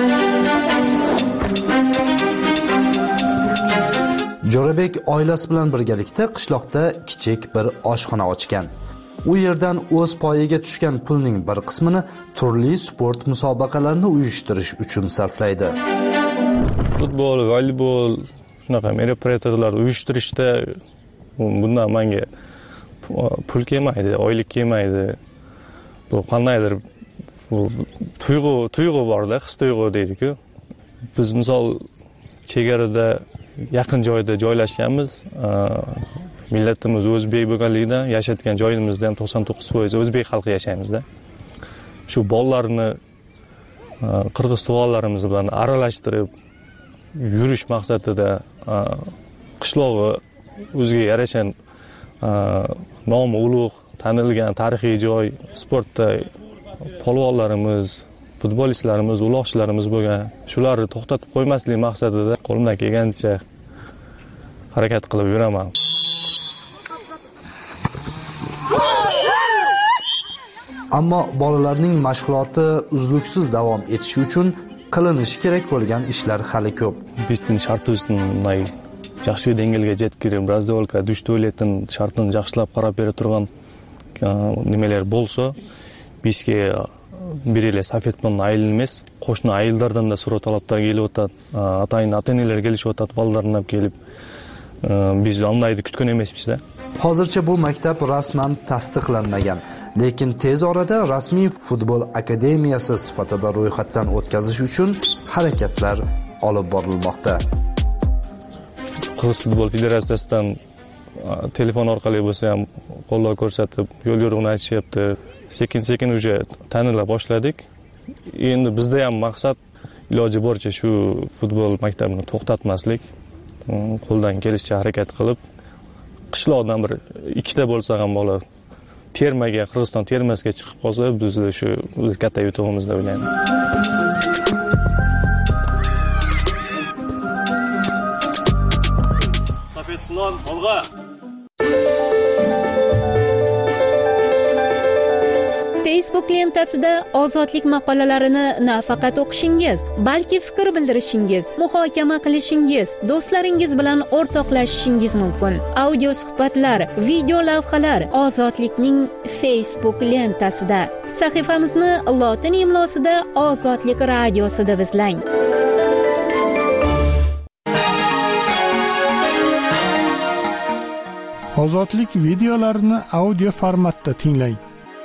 Jo'rabek oilasi bilan birgalikda qishloqda kichik bir oshxona ochgan. U yerdan o'z poyiga tushgan pulning bir qismini turli sport musobaqalarini uyushtirish uchun sarflaydi. Futbol, voleybol, shunaqa meroporiyatsiyalar uyushtirishda bundan menga pul kelmaydi, oylik kelmaydi. Bu qandaydir bu tuyg'u, tuyg'u bor-da, his tuyg'u deydi-ku. Biz misol chegarada yaqin joyda joylashganmiz. Millatimiz o'zbek bo'lganligidan yashayotgan joyimizda ham to'qson to'qqiz foiz o'zbek xalqi yashaymiz-da. Shu bolalarni qirg'iz tug'onlarimiz bilan aralashtirib yurish maqsadida qishlog'i o'ziga yarasha nomi ulug', tanilgan tarixiy joy, sportda polvonlarimiz, futbolistlarimiz, uloqchilarimiz bo'lgan. Shularni to'xtatib qo'ymaslik maqsadida qo'limdan kelgancha harakat qilib yuraman. Ammo bolalarning mashg'uloti uzluksiz davom etishi uchun qilinishi kerak bo'lgan ishlar hali ko'p. Bizning shartimizni yaxshi dengilga yetkirib, razvolka, dush tualetin shartini yaxshilab qarab bera turgan nimalar bo'lsa bizga biringlar safet bilan ayil emas, qo'shni ayillardan da so'rov talablar kelib o'tadi, atayin ota-onalar kelishyapti, bolalarni olib kelib biz andayni kutgan emasmiz-da. Hozircha bu maktab rasman tasdiqlanmagan, lekin tez orada rasmiy futbol akademiyasi sifatida ro'yxatdan o'tkazish uchun harakatlar olib borilmoqda. Qirg'iz futbol federatsiyasidan telefon orqali bo'lsa ham qo'llov ko'rsatib, yo'l yo'riqni aytishyapti. Sekin-sekin уже tanila boshladik. Endi bizda ham maqsad iloji boricha shu futbol maktabini to'xtatmaslik, qo'ldan kelishicha harakat qilib, qishloqdan bir ikkita bo'lsa ham bola termaga, Qirg'iziston termasiga chiqib qolsa, bizda shu biz katta yutug'imiz deb o'ylayman. Safetulon Olg'a. Facebook lentasida ozodlik maqolalarini nafaqat o'qishingiz, balki fikr bildirishingiz, muhokama qilishingiz, do'stlaringiz bilan o'rtoqlashishingiz mumkin. Audio suhbatlar, video lavhalar Ozodlikning Facebook lentasida. Sahifamizni lotin imlosida Ozodlik radiosida izlang. Ozodlik videolarini audio formatda tinglang.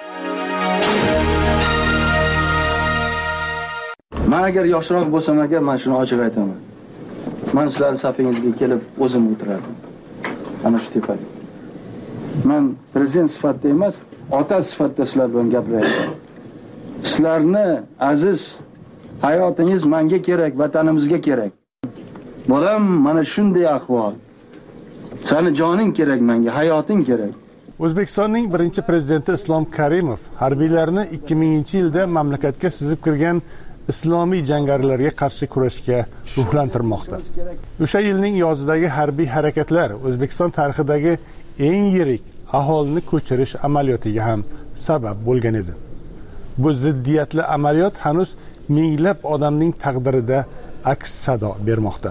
Men agar yoshroq bo'lsam aka, men shuni ochiq aytaman. Men sizlar safingizga kelib o'zim o'tirardim. Ana shu tepada. Men prezident sifatida emas, ota sifatida sizlar bilan gaplashdim. Sizlarni aziz hayotingiz menga kerak, vatanimizga kerak. Bolam, mana shunday ahvol. Seni joning kerak menga, hayoting kerak. O'zbekistonning birinchi prezidenti Islom Karimov harbiylarni ikki minginchi yilda mamlakatga sizib kirgan islomiy jangarilarga qarshi kurashga ruhlantirmoqda. O'sha yilning yozidagi harbiy harakatlar O'zbekiston tarixidagi eng yirik aholini ko'chirish amaliyotiga ham sabab bo'lgan edi. Bu ziddiyatli amaliyot hanuz minglab odamning taqdirida aks sado bermoqda.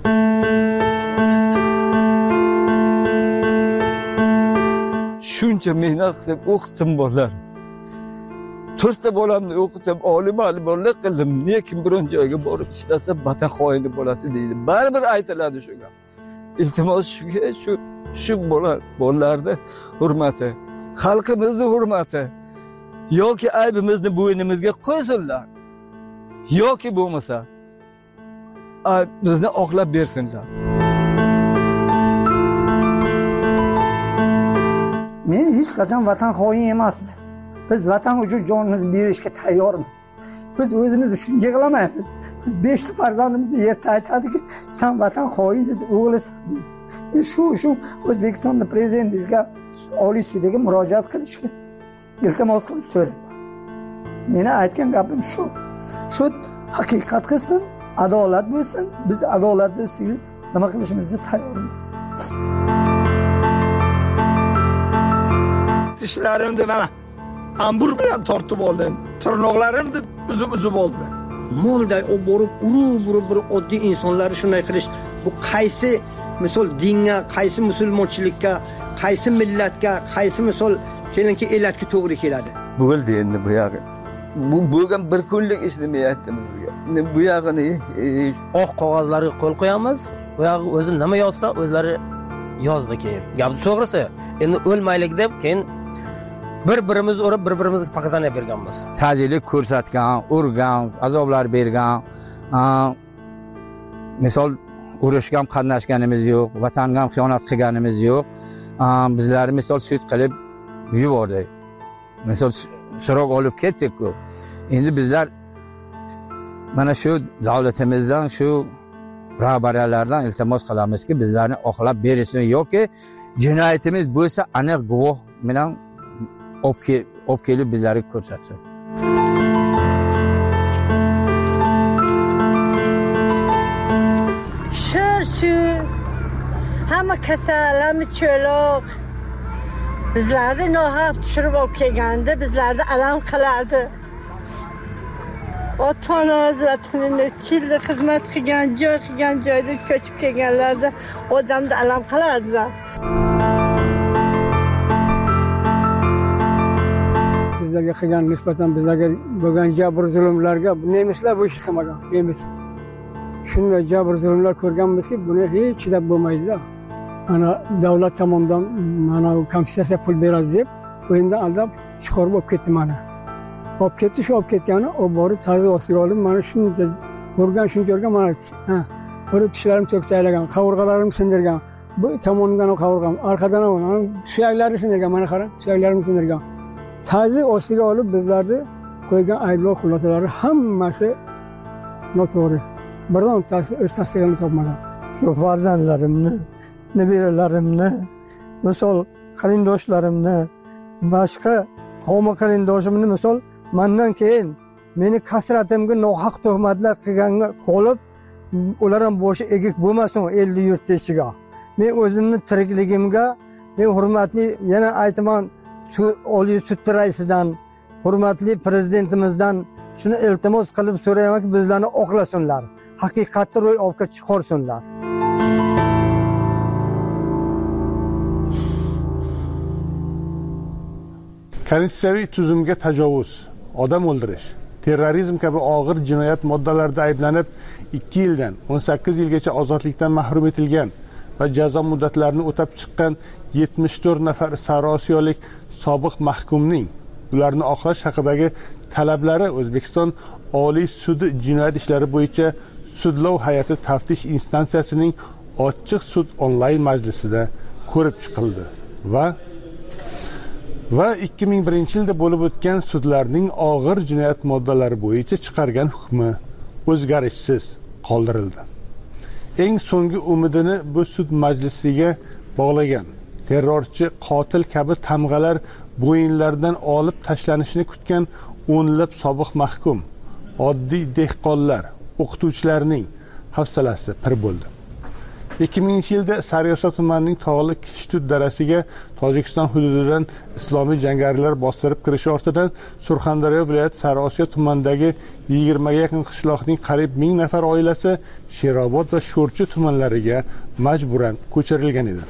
Shuncha mehnat qilib o'qitim bolalar. To'rtta bolamni o'qitib, oliy ma'lumotlar qildim. Lekin biron joyga borib ishlasa, vatan xoini bo'lasi deydi. Baribir aytiladi shu gap. Iltimos shuga, shu shu bola, bolalarning hurmati, xalqimizning hurmati yoki aybimizni bo'ynimizga qo'ysinlar. Yoki bo'lmasa, bizni oqlab bersinlar. Men hech qachon vatan xoin emasmiz. Biz vatan uchun jonimizni berishga tayyormiz. Biz o'zimiz uchun yig'lamaymiz. Biz beshta farzandimizni yerda aytadiki, sen vatan xoinisan, o'g'lisan deydi. Shu uchun O'zbekistonning prezidentiga Oliy sudga murojaat qilishga iltimos qilib so'rayman. Meni aytgan gapim shu. Shu haqiqat qilsin, adolat bo'lsin. Biz adolatni ustiga nima qilishimizga tayyormiz. Tishlarimni mana ambur bilan tortib oldim. Tirnoqlarimni uzib-uzib oldi. Molday olib borib, urib-urib bir oddiy insonlar shunday qilish, bu qaysi misol dinga, qaysi musulmonchilikka, qaysi millatga, qaysi misol kelinki elatga to'g'ri keladi. Bo'ldi endi bu yog'i. Bu bo'lgan bir kunlik ishni men aytdim sizga. Endi bu yog'ini oq qog'ozlarga qo'l qo'yamiz. Bu yog'i o'zi nima yozsa, o'zlari yozdi keyin. Gap to'g'risi. Endi o'lmaylik deb keyin bir-birimizni urib, bir-birimizga pakazaniya berganmiz. Ta'jillik ko'rsatgan, urgan, azoblar bergan, misol urushga ham qatnashganimiz yo'q, vatanga ham xiyonat qilganimiz yo'q. Bizlarni misol sud qilib yubordi. Misol so'roq olib ketdik-ku. Endi bizlar mana shu davlatimizdan, shu rahbarlardan iltimos qilamizki, bizlarni oqlab berishsin yoki jinoyatimiz bo'lsa aniq guvoh bilan olib kelib bizlarga ko'rsatsin. Shu shu hamma kasal, hamma cho'loq bizlarni nohaq tushirib olib kelganda bizlarni alam qilardi. Ota-onamiz vatanida chilli xizmat qilgan, joy qilgan joyda ko'chib kelganlarda odamni alam qilardi. bizlarga qilgan nisbatan bizlarga bo'lgan jabr zulmlarga nemislar bu ish qilmagan nemis. Shunday jabr zulmlar ko'rganmizki, buni hech chidab bo'lmaydi-da. Mana davlat tomonidan mana kompensatsiya pul beradi deb o'yindan aldab chiqarib olib ketdi mana. Olib ketdi, shu olib ketgani, olib borib ta'zir ostiga olib, mana shuncha ko'rgan, shuncha ko'rgan mana ha, bir tishlarim to'ktaylagan, qavurg'alarim sindirgan. Bu tomonidan qavurgan, arqadan ham suyaklarini sindirgan, mana qarang, suyaklarini sindirgan. Ta'zir ostiga olib bizlarni qo'ygan ayblov xulosalari hammasi noto'g'ri. Birdan o'z tasdig'ini topmagan. Shu farzandlarimni, nabiralarimni, misol qarindoshlarimni, boshqa qavm qarindoshimni misol mendan keyin meni kasratimga nohaq tuhmatlar qilganga qolib, ular ham boshi egik bo'lmasin elli yurtda ichiga. Men o'zimni tirikligimga, men hurmatli yana aytaman, Oliy sud raisidan, hurmatli prezidentimizdan shuni iltimos qilib so'raymanki, bizlarni oqlasinlar. Haqiqatni ro'yobga chiqarsinlar. Konstitutsiyaviy tuzumga tajovuz, odam o'ldirish, terrorizm kabi og'ir jinoyat moddalarida ayblanib ikki yildan o'n sakkiz yilgacha ozodlikdan mahrum etilgan va jazo muddatlarini o'tab chiqqan yetmish to'rt nafar sariosiyolik sobiq mahkumning ularni oqlash haqidagi talablari O'zbekiston Oliy sudi jinoyat ishlari bo'yicha sudlov hay'ati taftish instansiyasining ochiq sud onlayn majlisida ko'rib chiqildi va va ikki ming birinchi yilda bo'lib o'tgan sudlarning og'ir jinoyat moddalari bo'yicha chiqargan hukmi o'zgarishsiz qoldirildi. Eng so'nggi umidini bu sud majlisiga bog'lagan terrorchi, qotil kabi tamg'alar bo'yinlaridan olib tashlanishini kutgan o'nlab sobiq mahkum, oddiy dehqonlar, o'qituvchilarning hafsalasi pir bo'ldi. ikki minginchi yilda Sariosiyo tumanining tog'li Kishtut darasiga Tojikiston hududidan islomiy jangarilar bostirib kirishi ortidan Surxondaryo viloyati Sariosiyo tumanidagi yigirmaga yaqin qishloqning qariyb ming nafar oilasi Sherobod va Sho'rchi tumanlariga majburan ko'chirilgan edi.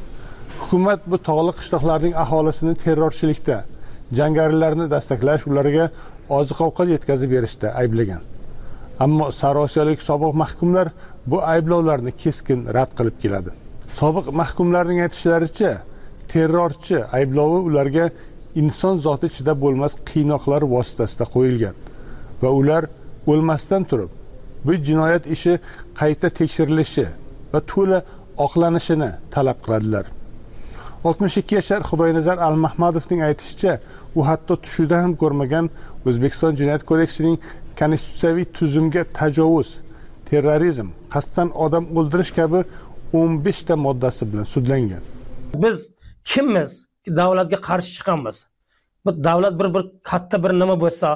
Hukumat bu tog'li qishloqlarning aholisini terrorchilikda, jangarilarni dastaklash, ularga oziq-ovqat yetkazib berishda ayblagan. Ammo Sariosiyolik sobiq mahkumlar bu ayblovlarni keskin rad qilib keladi. Sobiq mahkumlarning aytishlaricha, terrorchi ayblovi ularga inson zoti chidab bo'lmas qiynoqlar vositasida qo'yilgan va ular o'lmasdan turib bu jinoyat ishi qayta tekshirilishi va to'la oqlanishini talab qiladilar. oltmish ikki yashar Xudoynazar Al-Mahmadovning aytishicha, u hatto tushida ham ko'rmagan O'zbekiston Jinoyat kodeksining konstitutsiyaviy tuzumga tajovuz, terrorizm, qasddan odam o'ldirish kabi o'n besh ta moddasi bilan sudlangan. Biz kimmiz? Davlatga qarshi chiqamiz. Bu davlat bir bir katta bir nima bo'lsa,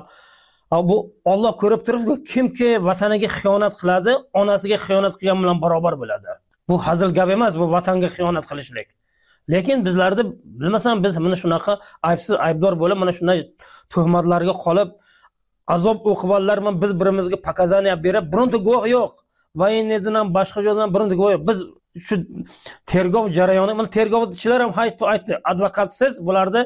bu Alloh ko'rib turibdi, kimki vataniga xiyonat qiladi, onasiga xiyonat qilgan bilan barobar bo'ladi. Bu hazil gap emas, bu vatanga xiyonat qilishlik. Lekin bizlarda bilmasam biz mana shunaqa aybsiz aybdor bo'lib, mana shunday tuhmatlarga qolib azob o'qiganlar bilan biz birimizga pokazaniya berib, bironta guvoh yo'q. Voyinnedan ham boshqa joydan bironta guvoh yo'q. Biz shu tergov jarayoni, mana tergovchilar ham aytdi, advokatsiz bularni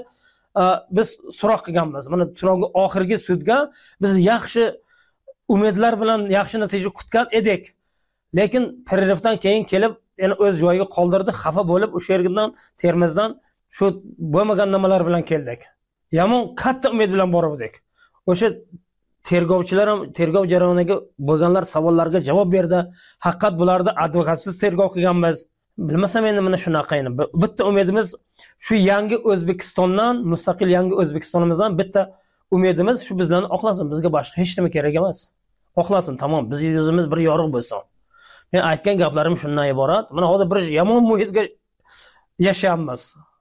biz so'roq qilganmiz. Mana tungi oxirgi sudga biz yaxshi umidlar bilan yaxshi natija kutgan edik. Lekin pererivdan keyin kelib, yana o'z joyiga qoldirdi, xafa bo'lib, o'sha yerdan Termizdan shu bo'lmagan nimalar bilan keldik. Yomon katta umid bilan bordik. O'sha tergovchilar ham tergov jarayoniga bo'lganlar savollarga javob berdi. Haqiqat bularda advokatsiz tergov qilganmiz. Bilmasam endi mana shunaqa endi. Bitta umidimiz shu yangi O'zbekistondan, mustaqil yangi O'zbekistonimizdan bitta umidimiz shu bizlarni oqlasin. Bizga boshqa hech nima kerak emas. Oqlasin, tamom. Biz yuzimiz bir yorug' bo'lsin. Men aytgan gaplarim shundan iborat. Mana hozir bir yomon muhitga yashayapmiz.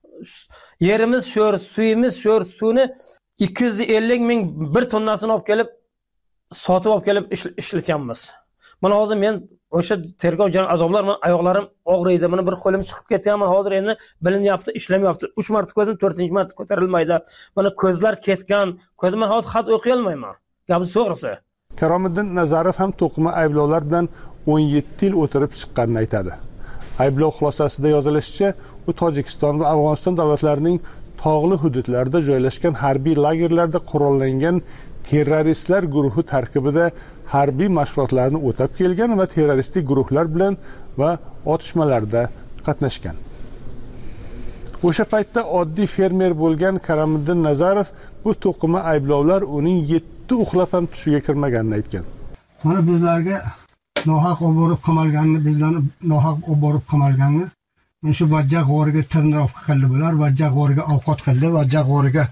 Yerimiz sho'r, suyimiz sho'r, suvni ikki yuz ellik ming bir tonnasini olib kelib sotib olib kelib ishlatyapmiz. Mana hozir men o'sha tergov jarayoni azoblar bilan oyoqlarim og'riydi. Mana bir qo'lim chiqib ketgan, hozir endi bilinyapti, ishlamayapti. uch marta ko'zim to'rtinchi marta ko'tarilmaydi. Mana ko'zlar ketgan, ko'zimdan hozir xat o'qiy olmayman. Gapi to'g'risi. Karomiddin Nazarov ham to'qima ayblovlar bilan o'n yetti yil o'tirib chiqqanini aytadi. Ayblov xulosasida yozilishicha, u Tojikiston va Afg'oniston davlatlarining tog'li hududlarda joylashgan harbiy lagerlarda qurollangan terroristlar guruhi tarkibida harbiy mashg'ulotlarni o'tab kelgan va terroristik guruhlar bilan va otishmalarda qatnashgan. O'sha paytda oddiy fermer bo'lgan Karamiddin Nazarov bu to'qima ayblovlar uning yetti uxlab ham tushiga kirmaganini aytgan. Mana bizlarga nohaq olib borib qamalganini, bizlarni nohaq olib borib qamalganini, mana shu Vajjaq g'origa trenirovka qildi bular, Vajjaq g'origa ovqat qildi, Vajjaq g'origa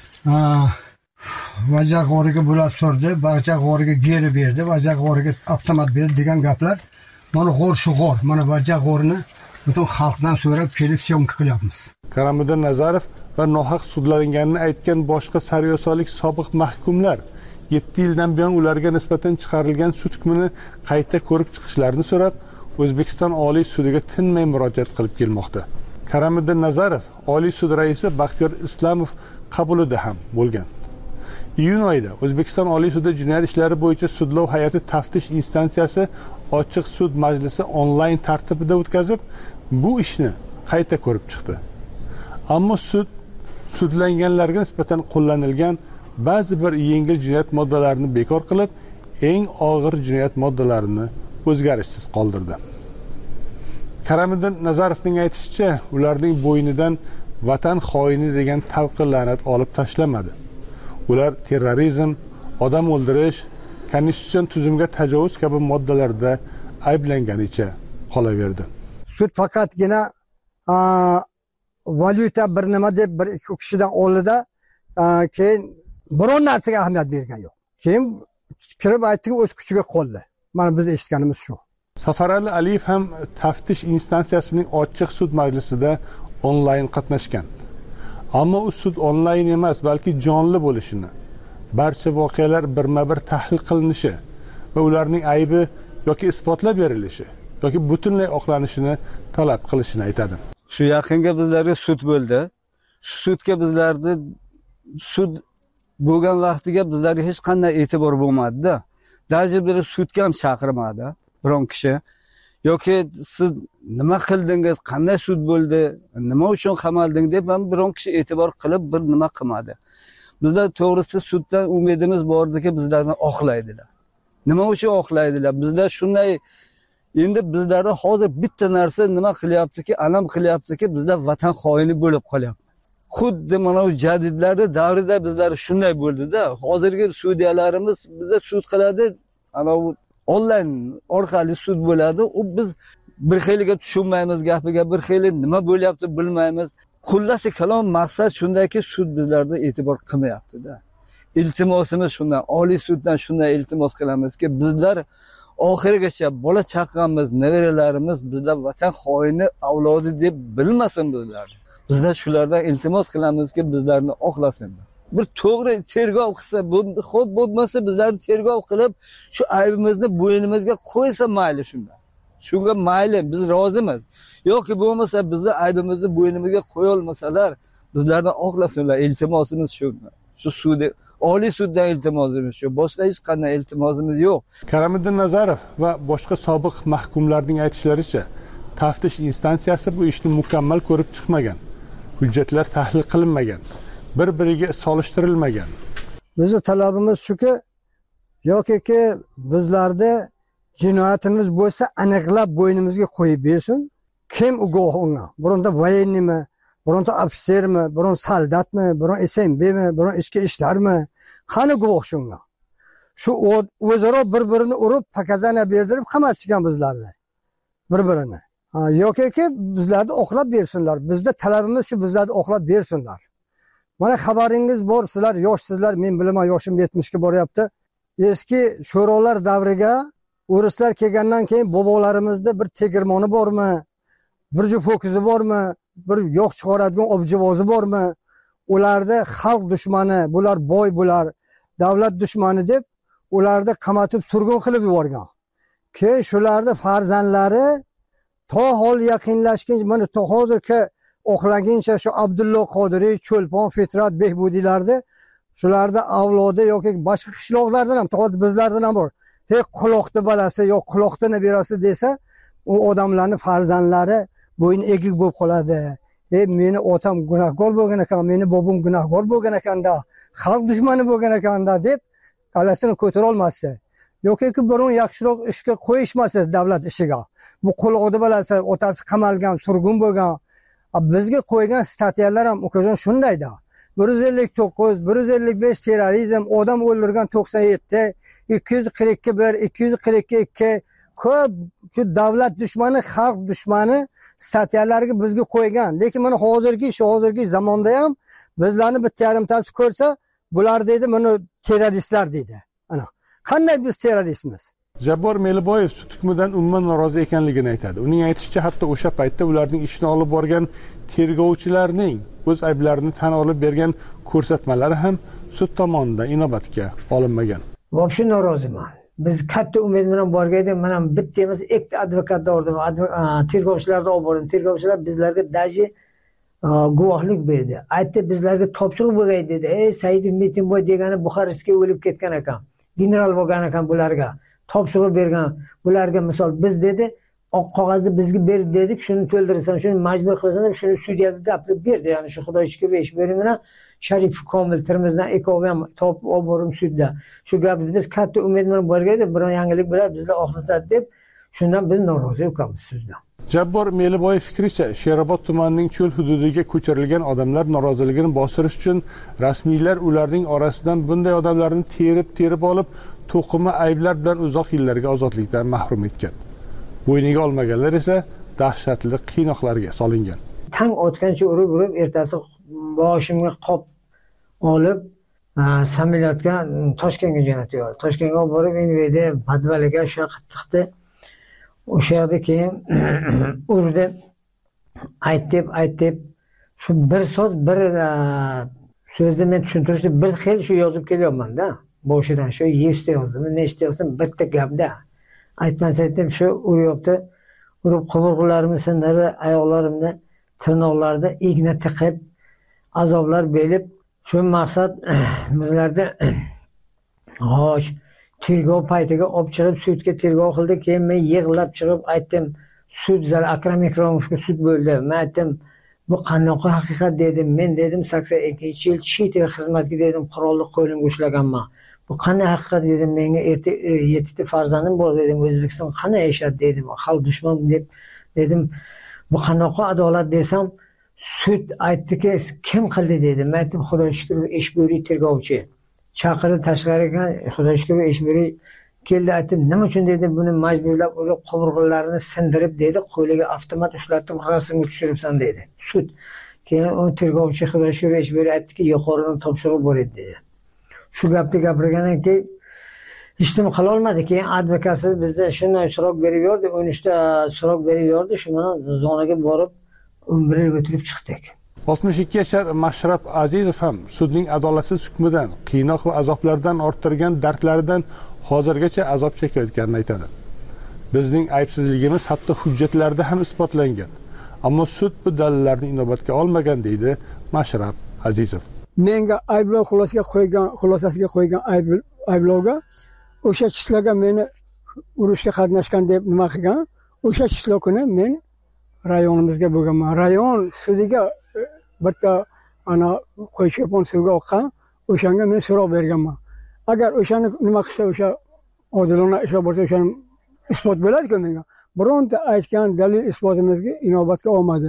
Vajjaq g'origa bular surdi, Vajjaq g'origa geri berdi, Vajjaq g'origa avtomat berdi degan gaplar. Mana g'or shu g'or, mana Vajjaq g'orini butun xalqdan so'rab kelib syomka qilyapmiz. Karamiddin Nazarov va nohaq sudlanganini aytgan boshqa saryosolik sobiq mahkumlar yetti yildan buyon ularga nisbatan chiqarilgan sud hukmini qayta ko'rib chiqishlarini so'rab, O'zbekiston Oliy sudiga tinmay murojaat qilib kelmoqda. Karamiddin Nazarov Oliy sud raisi Baxtiyor Islamov qabulida ham bo'lgan. Iyun oyida O'zbekiston Oliy sudi jinoyat ishlari bo'yicha sudlov hay'ati taftish instansiyasi ochiq sud majlisi onlayn tartibida o'tkazib, bu ishni qayta ko'rib chiqdi. Ammo sud sudlanganlarga nisbatan qo'llanilgan ba'zi bir yengil jinoyat moddalarini bekor qilib, eng og'ir jinoyat moddalarini o'zgarishsiz qoldirdi. Karamiddin Nazarovning aytishicha, ularning bo'ynidan vatan xoini degan tavqi la'nat olib tashlamadi. Ular terrorizm, odam o'ldirish, konstitutsion tuzumga tajovuz kabi moddalarda ayblanganicha qolaverdi. Sud faqatgina valyuta bir nima deb bir ikki kishidan oldida keyin biron narsaga ahamiyat bergan yo'q. Keyin kirib aytdiki, o'z kuchiga qoldi. Mana biz eshitganimiz shu. Safarali Aliyev ham taftish instansiyasining ochiq sud majlisida onlayn qatnashgan. Ammo u sud onlayn emas, balki jonli bo'lishini, barcha voqealar birma-bir tahlil qilinishi va ularning aybi yoki isbotlab berilishi yoki butunlay oqlanishini talab qilishini aytadi. Shu yaqinga bizlarga sud bo'ldi. Shu sudga bizlarni sud bo'lgan vaqtiga bizlarga hech qanday e'tibor bo'lmadi-da. Даже bir sudga ham chaqirmadi biron kishi. Yoki siz nima qildingiz, qanday sud bo'ldi, nima uchun qamalding deb ham biron kishi e'tibor qilib bir nima qilmadi. Bizlar to'g'risi suddan umidimiz bordiki, bizlarni oqlaydilar. Nima uchun oqlaydilar? Bizlar shunday, endi bizlarda hozir bitta narsa nima qilyaptiki, alam qilyaptiki, bizlar vatan xoini bo'lib qolyapmiz. Xuddi mana u jadidlarda davrida bizlar shunday bo'ldi-da. Hozirgi sudyalarimiz bizda sud qiladi, ana u onlayn orqali sud bo'ladi. U biz bir xiliga tushunmaymiz gapiga, bir xili nima bo'lyapti bilmaymiz. Xullasi kalom maqsad shundayki, sud bizlarda e'tibor qilmayapti-da. Iltimosimiz shundan, Oliy suddan shunday iltimos qilamizki, bizlar oxirigacha bola chaqamiz, nevaralarimiz bizlar vatan xoini avlodi deb bilmasin bizlar. Bizlar shulardan iltimos qilamizki, bizlarni oqlasin. Bir to'g'ri tergov qilsa, xo'p bo'lmasa bizlarni tergov qilib, shu aybimizni bo'ynimizga qo'ysa mayli shunda. Shunga mayli, biz rozimiz. Yoki bo'lmasa bizlar aybimizni bo'ynimizga qo'ya olmasalar, bizlarni oqlasinlar. Iltimosimiz shu. Shu sudi, Oliy suddan iltimosimiz shu. Boshqa hech qanday iltimosimiz yo'q. Karamiddin Nazarov va boshqa sobiq mahkumlarning aytishlaricha, taftish instansiyasi bu ishni mukammal ko'rib chiqmagan. Hujjatlar tahlil qilinmagan, bir-biriga solishtirilmagan. Bizning talabimiz shuki, yoki bizlarda jinoyatimiz bo'lsa, aniqlab bo'ynimizga qo'yib bersin. Kim u guvoh unga? Bironta voyennimi, bironta ofitsermi, biron soldatmi, biron S M Bmi, biron ichki ishlarmi? Qani guvoh shunga? Shu o'zaro bir-birini urib, pakazana berdirib qamatishgan bizlarni. Bir-birini. Yoki bizlarni oqlab bersinlar. Bizda talabimiz shu, bizlarni oqlab bersinlar. Mana xabaringiz bor, sizlar yoshsizlar, men bilaman, yoshim yetmishga boryapti. Eski sho'rolar davriga o'rislar kelgandan keyin bobolarimizda bir tegirmoni bormi? Bir juft ho'kizi bormi? Bir yo'q chiqaradigan objivozi bormi? Ularda xalq dushmani, bular boy bular, davlat dushmani deb ularni qamatib surgun qilib yuborgan. Keyin shularning farzandlari to hol yaqinlashgan, mana to hozirgi oqlaguncha shu Abdulloh Qodiriy, Cho'lpon, Fitrat, Behbudiylarni shularda avlodi yoki boshqa qishloqlardan ham, to'g'ri bizlardan ham bor. Hech quloqni balasi yo'q, quloqni berasi desa, u odamlarning farzandlari bo'yin egik bo'lib qoladi. e meni otam gunohkor bo'lgan ekan, meni bobom gunohkor bo'lgan ekanda, xalq dushmani bo'lgan ekanda deb qalasini ko'tara olmasdi. yoki biron yaxshiroq ishga qo'yishmasa davlat ishiga. Bu qulog'ida bilasiz, otasi qamalgan, surgun bo'lgan. Bizga qo'ygan statyalar ham o'qishon shundayda. bir yuz ellik to'qqiz, bir yuz ellik besh terrorizm, odam o'ldirgan to'qson yetti, ikki yuz qirq ikki bir, ikki yuz qirq ikki ikki ko'p shu davlat dushmani, xalq dushmani statyalarga bizga qo'ygan. Lekin mana hozirgi shu hozirgi zamonda ham bizlarni bitta yarimtasi ko'rsa, bular deydi, mana terroristlar deydi. Ana, qanday biz terroristmiz? Jabbor Meliboyev sud hukmidan umuman norozi ekanligini aytadi. Uning aytishicha, hatto o'sha paytda ularning ishini olib borgan tergovchilarning o'z ayblarini tan olib bergan ko'rsatmalari ham sud tomonidan inobatga olinmagan. Вообще noroziman. Biz katta umid bilan borgandik, mana bitta emas, ikkita advokatni oldim, tergovchilarni olib bordim. Tergovchilar bizlarga daji guvohlik berdi. Aytdi, bizlarga topshiriq bo'lgan dedi. Ey Saidov Metinboy degani Buxarestga o'lib ketgan ekan. General bo'lgan ekan bularga. Topshiriq bergan. Bularga misol biz dedi, oq qog'ozni bizga ber dedik, shuni to'ldirsan, shuni majbur qilsan deb shuni sudyaga gapirib berdi. Ya'ni shu Xudo shukr ish bering bilan Sharif Komil Termizdan ekovi ham topib olib borim sudda. Shu gapni biz katta umid bilan borgandik, biron yangilik bilan bizlar oxlatadi deb, shundan biz norozi ekanmiz sudda. Jabbor Meliboyev fikricha, Sherobod tumanining cho'l hududiga ko'chirilgan odamlar noroziligini bostirish uchun rasmiylar ularning orasidan bunday odamlarni terib-terib olib, to'qima ayblar bilan uzoq yillarga ozodlikdan mahrum etgan. Bo'yniga olmaganlar esa dahshatli qiynoqlarga solingan. Tang o'tgancha urib-urib ertasi boshimga qop olib samolyotga Toshkentga jo'natyapti. Toshkentga olib borib Enveda Badvalaga shu qattiqdi. O'sha yerda keyin urdi, aytib, aytib shu bir so'z, bir so'zni men tushuntirishni bir xil shu yozib kelyapman-da. Boshidan shu yuzta yozdim, nechta yozdim, bitta gapda. Aytmas aytdim, shu uryapti. Urib qo'ng'irlarimni sindirdi, oyoqlarimni, tirnoqlarida igna tiqib, azoblar berib, shu maqsad bizlarda xo'sh tergov paytiga olib chiqib sudga tergov qildi. Keyin men yig'lab chiqib aytdim, sud zali Akram Ikromovga sud bo'ldi. Men aytdim, bu qanaqa haqiqat dedim. Men dedim sakson ikkinchi yil chitiga xizmatga dedim, qurolli qo'limga ushlaganman. Bu qanday haqiqat dedim, menga yettita farzandim bor dedim, O'zbekiston qanday yashadi dedim, xalq dushman deb dedim. Bu qanaqa adolat desam, sud aytdiki, kim qildi dedim. Men aytdim, Xudo shukr, ish bo'ri tergovchi. Chaqirib tashqariga, Xudo shukr, ish bo'ri keldi. Aytdim, nima uchun dedi, buni majburlab urib qovurg'alarini sindirib dedi, qo'liga avtomat ushlatib, rasmga tushiribsan dedi. Sud. Keyin u tergovchi Xudo shukr, ish bo'ri aytdiki, yuqoridan topshiriq bor edi dedi. Shu gapni gapirgandan keyin hech nima qila olmadi. Keyin advokatsiz bizda shunday so'roq berib yordi, o'n uchta so'roq berib yordi. Shu bilan zonaga borib o'n bir yil o'tirib chiqdik. oltmish ikki yashar Mashrab Azizov ham sudning adolatsiz hukmidan, qiynoq va azoblardan orttirgan dardlaridan hozirgacha azob chekayotganini aytadi. Bizning aybsizligimiz hatto hujjatlarda ham isbotlangan. Ammo sud bu dalillarni inobatga olmagan deydi Mashrab Azizov. Menga ayblov xulosasiga qo'ygan, xulosasiga qo'ygan ayblovga o'sha kishilarga meni urushga qatnashgan deb nima qilgan, o'sha kishilar kuni men rayonimizga bo'lganman. Rayon sudiga bitta ana qo'yshapon suvga oqqan, o'shanga men so'roq berganman. Agar o'shani nima qilsa, o'sha odilona ish bo'lsa, o'shani isbot bo'ladi-ku menga. Bironta aytgan dalil isbotimizga inobatga olmadi.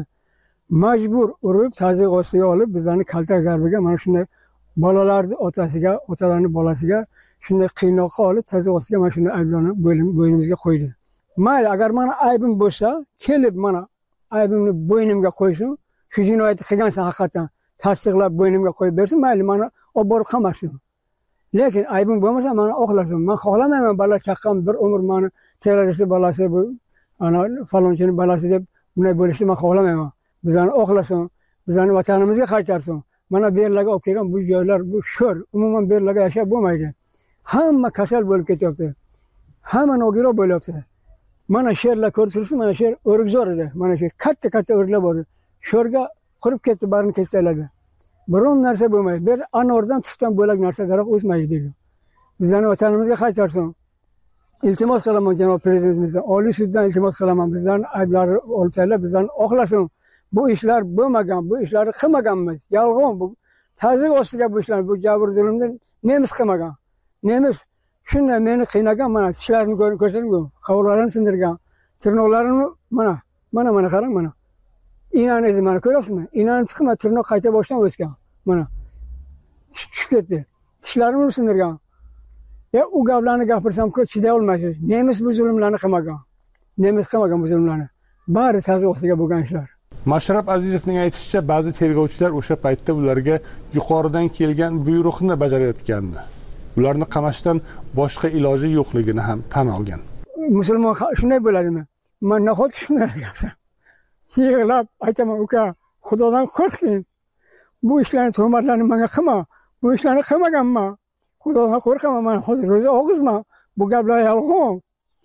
Majbur urib, tazyiq ostiga olib, bizlarni kaltak zarbiga, mana shunday bolalarning otasiga, otalarning bolasiga shunday qiynoqqa olib, tazyiq ostiga mana shunday ayblarni bo'ynimizga qo'ydi. Mayli, agar mana aybim bo'lsa, kelib mana aybimni bo'ynimga qo'ysin, shu jinoyatni qilgansan haqiqatan tasdiqlab bo'ynimga qo'yib bersin, mayli, mana olib borib qamasin. Lekin aybim bo'lmasa, mana oqlasin. Men xohlamayman bola chaqqan bir umr meni terrorist bolasi bu, ana falonchining bolasi deb bunday bo'lishni men xohlamayman. Bizlarni oqlasin, bizlarni vatanimizga qaytarsin. Mana bu yerlarga olib kelgan bu joylar, bu sho'r, umuman bu yerlarga yashab bo'lmaydi. Hamma kasal bo'lib ketyapti. Hamma nogiro bo'lyapti. Mana sherlar ko'rtirsin, mana sher o'rikzor edi. Mana sher katta-katta o'riklar bor. Sho'rga qurib ketdi, barini kessalardi. Biron narsa bo'lmaydi. Bir anordan tushdan bo'lak narsa daraxt o'smaydi dedi. Bizlarni vatanimizga qaytarsin. İltimos qilaman janob prezidentimizdan, Oliy suddan iltimos qilaman. Bizlarni ayblari olib tashlab, bizlarni oqlasin. bu ishlar bo'lmagan, bu ishlarni qilmaganmiz. Yolg'on bu. Tazyiq ostiga bu ishlar, bu jabr zulmni nemis qilmagan. Nemis shunday meni qiynagan, mana tishlarini ko'rsatdim, qovoqlarini sindirgan, tirnoqlarini mana, mana mana qarang mana. Inani edi, mana ko'ryapsizmi? Inani chiqma, tirnoq qayta boshdan o'sgan. Mana. Tushib ketdi. Tishlarini sindirgan. Ya u gaplarni gapirsam-ku chiday olmaysiz. Nemis bu zulmlarni qilmagan. Nemis qilmagan bu zulmlarni. Bari tazyiq ostiga bo'lgan ishlar. Mashrab Azizovning aytishicha, ba'zi tergovchilar o'sha paytda ularga yuqoridan kelgan buyruqni bajarayotgandi. Ularni qamashdan boshqa iloji yo'qligini ham tan olgan. Musulmon shunday bo'ladimi? Men nahotki shunday gapirdim. Yig'lab aytaman, uka, Xudodan qo'rqing. Bu ishlarni tuhmatlarni menga qilma. Bu ishlarni qilmaganman. Xudodan qo'rqaman, men hozir ro'za og'izman. Bu gaplar yolg'on.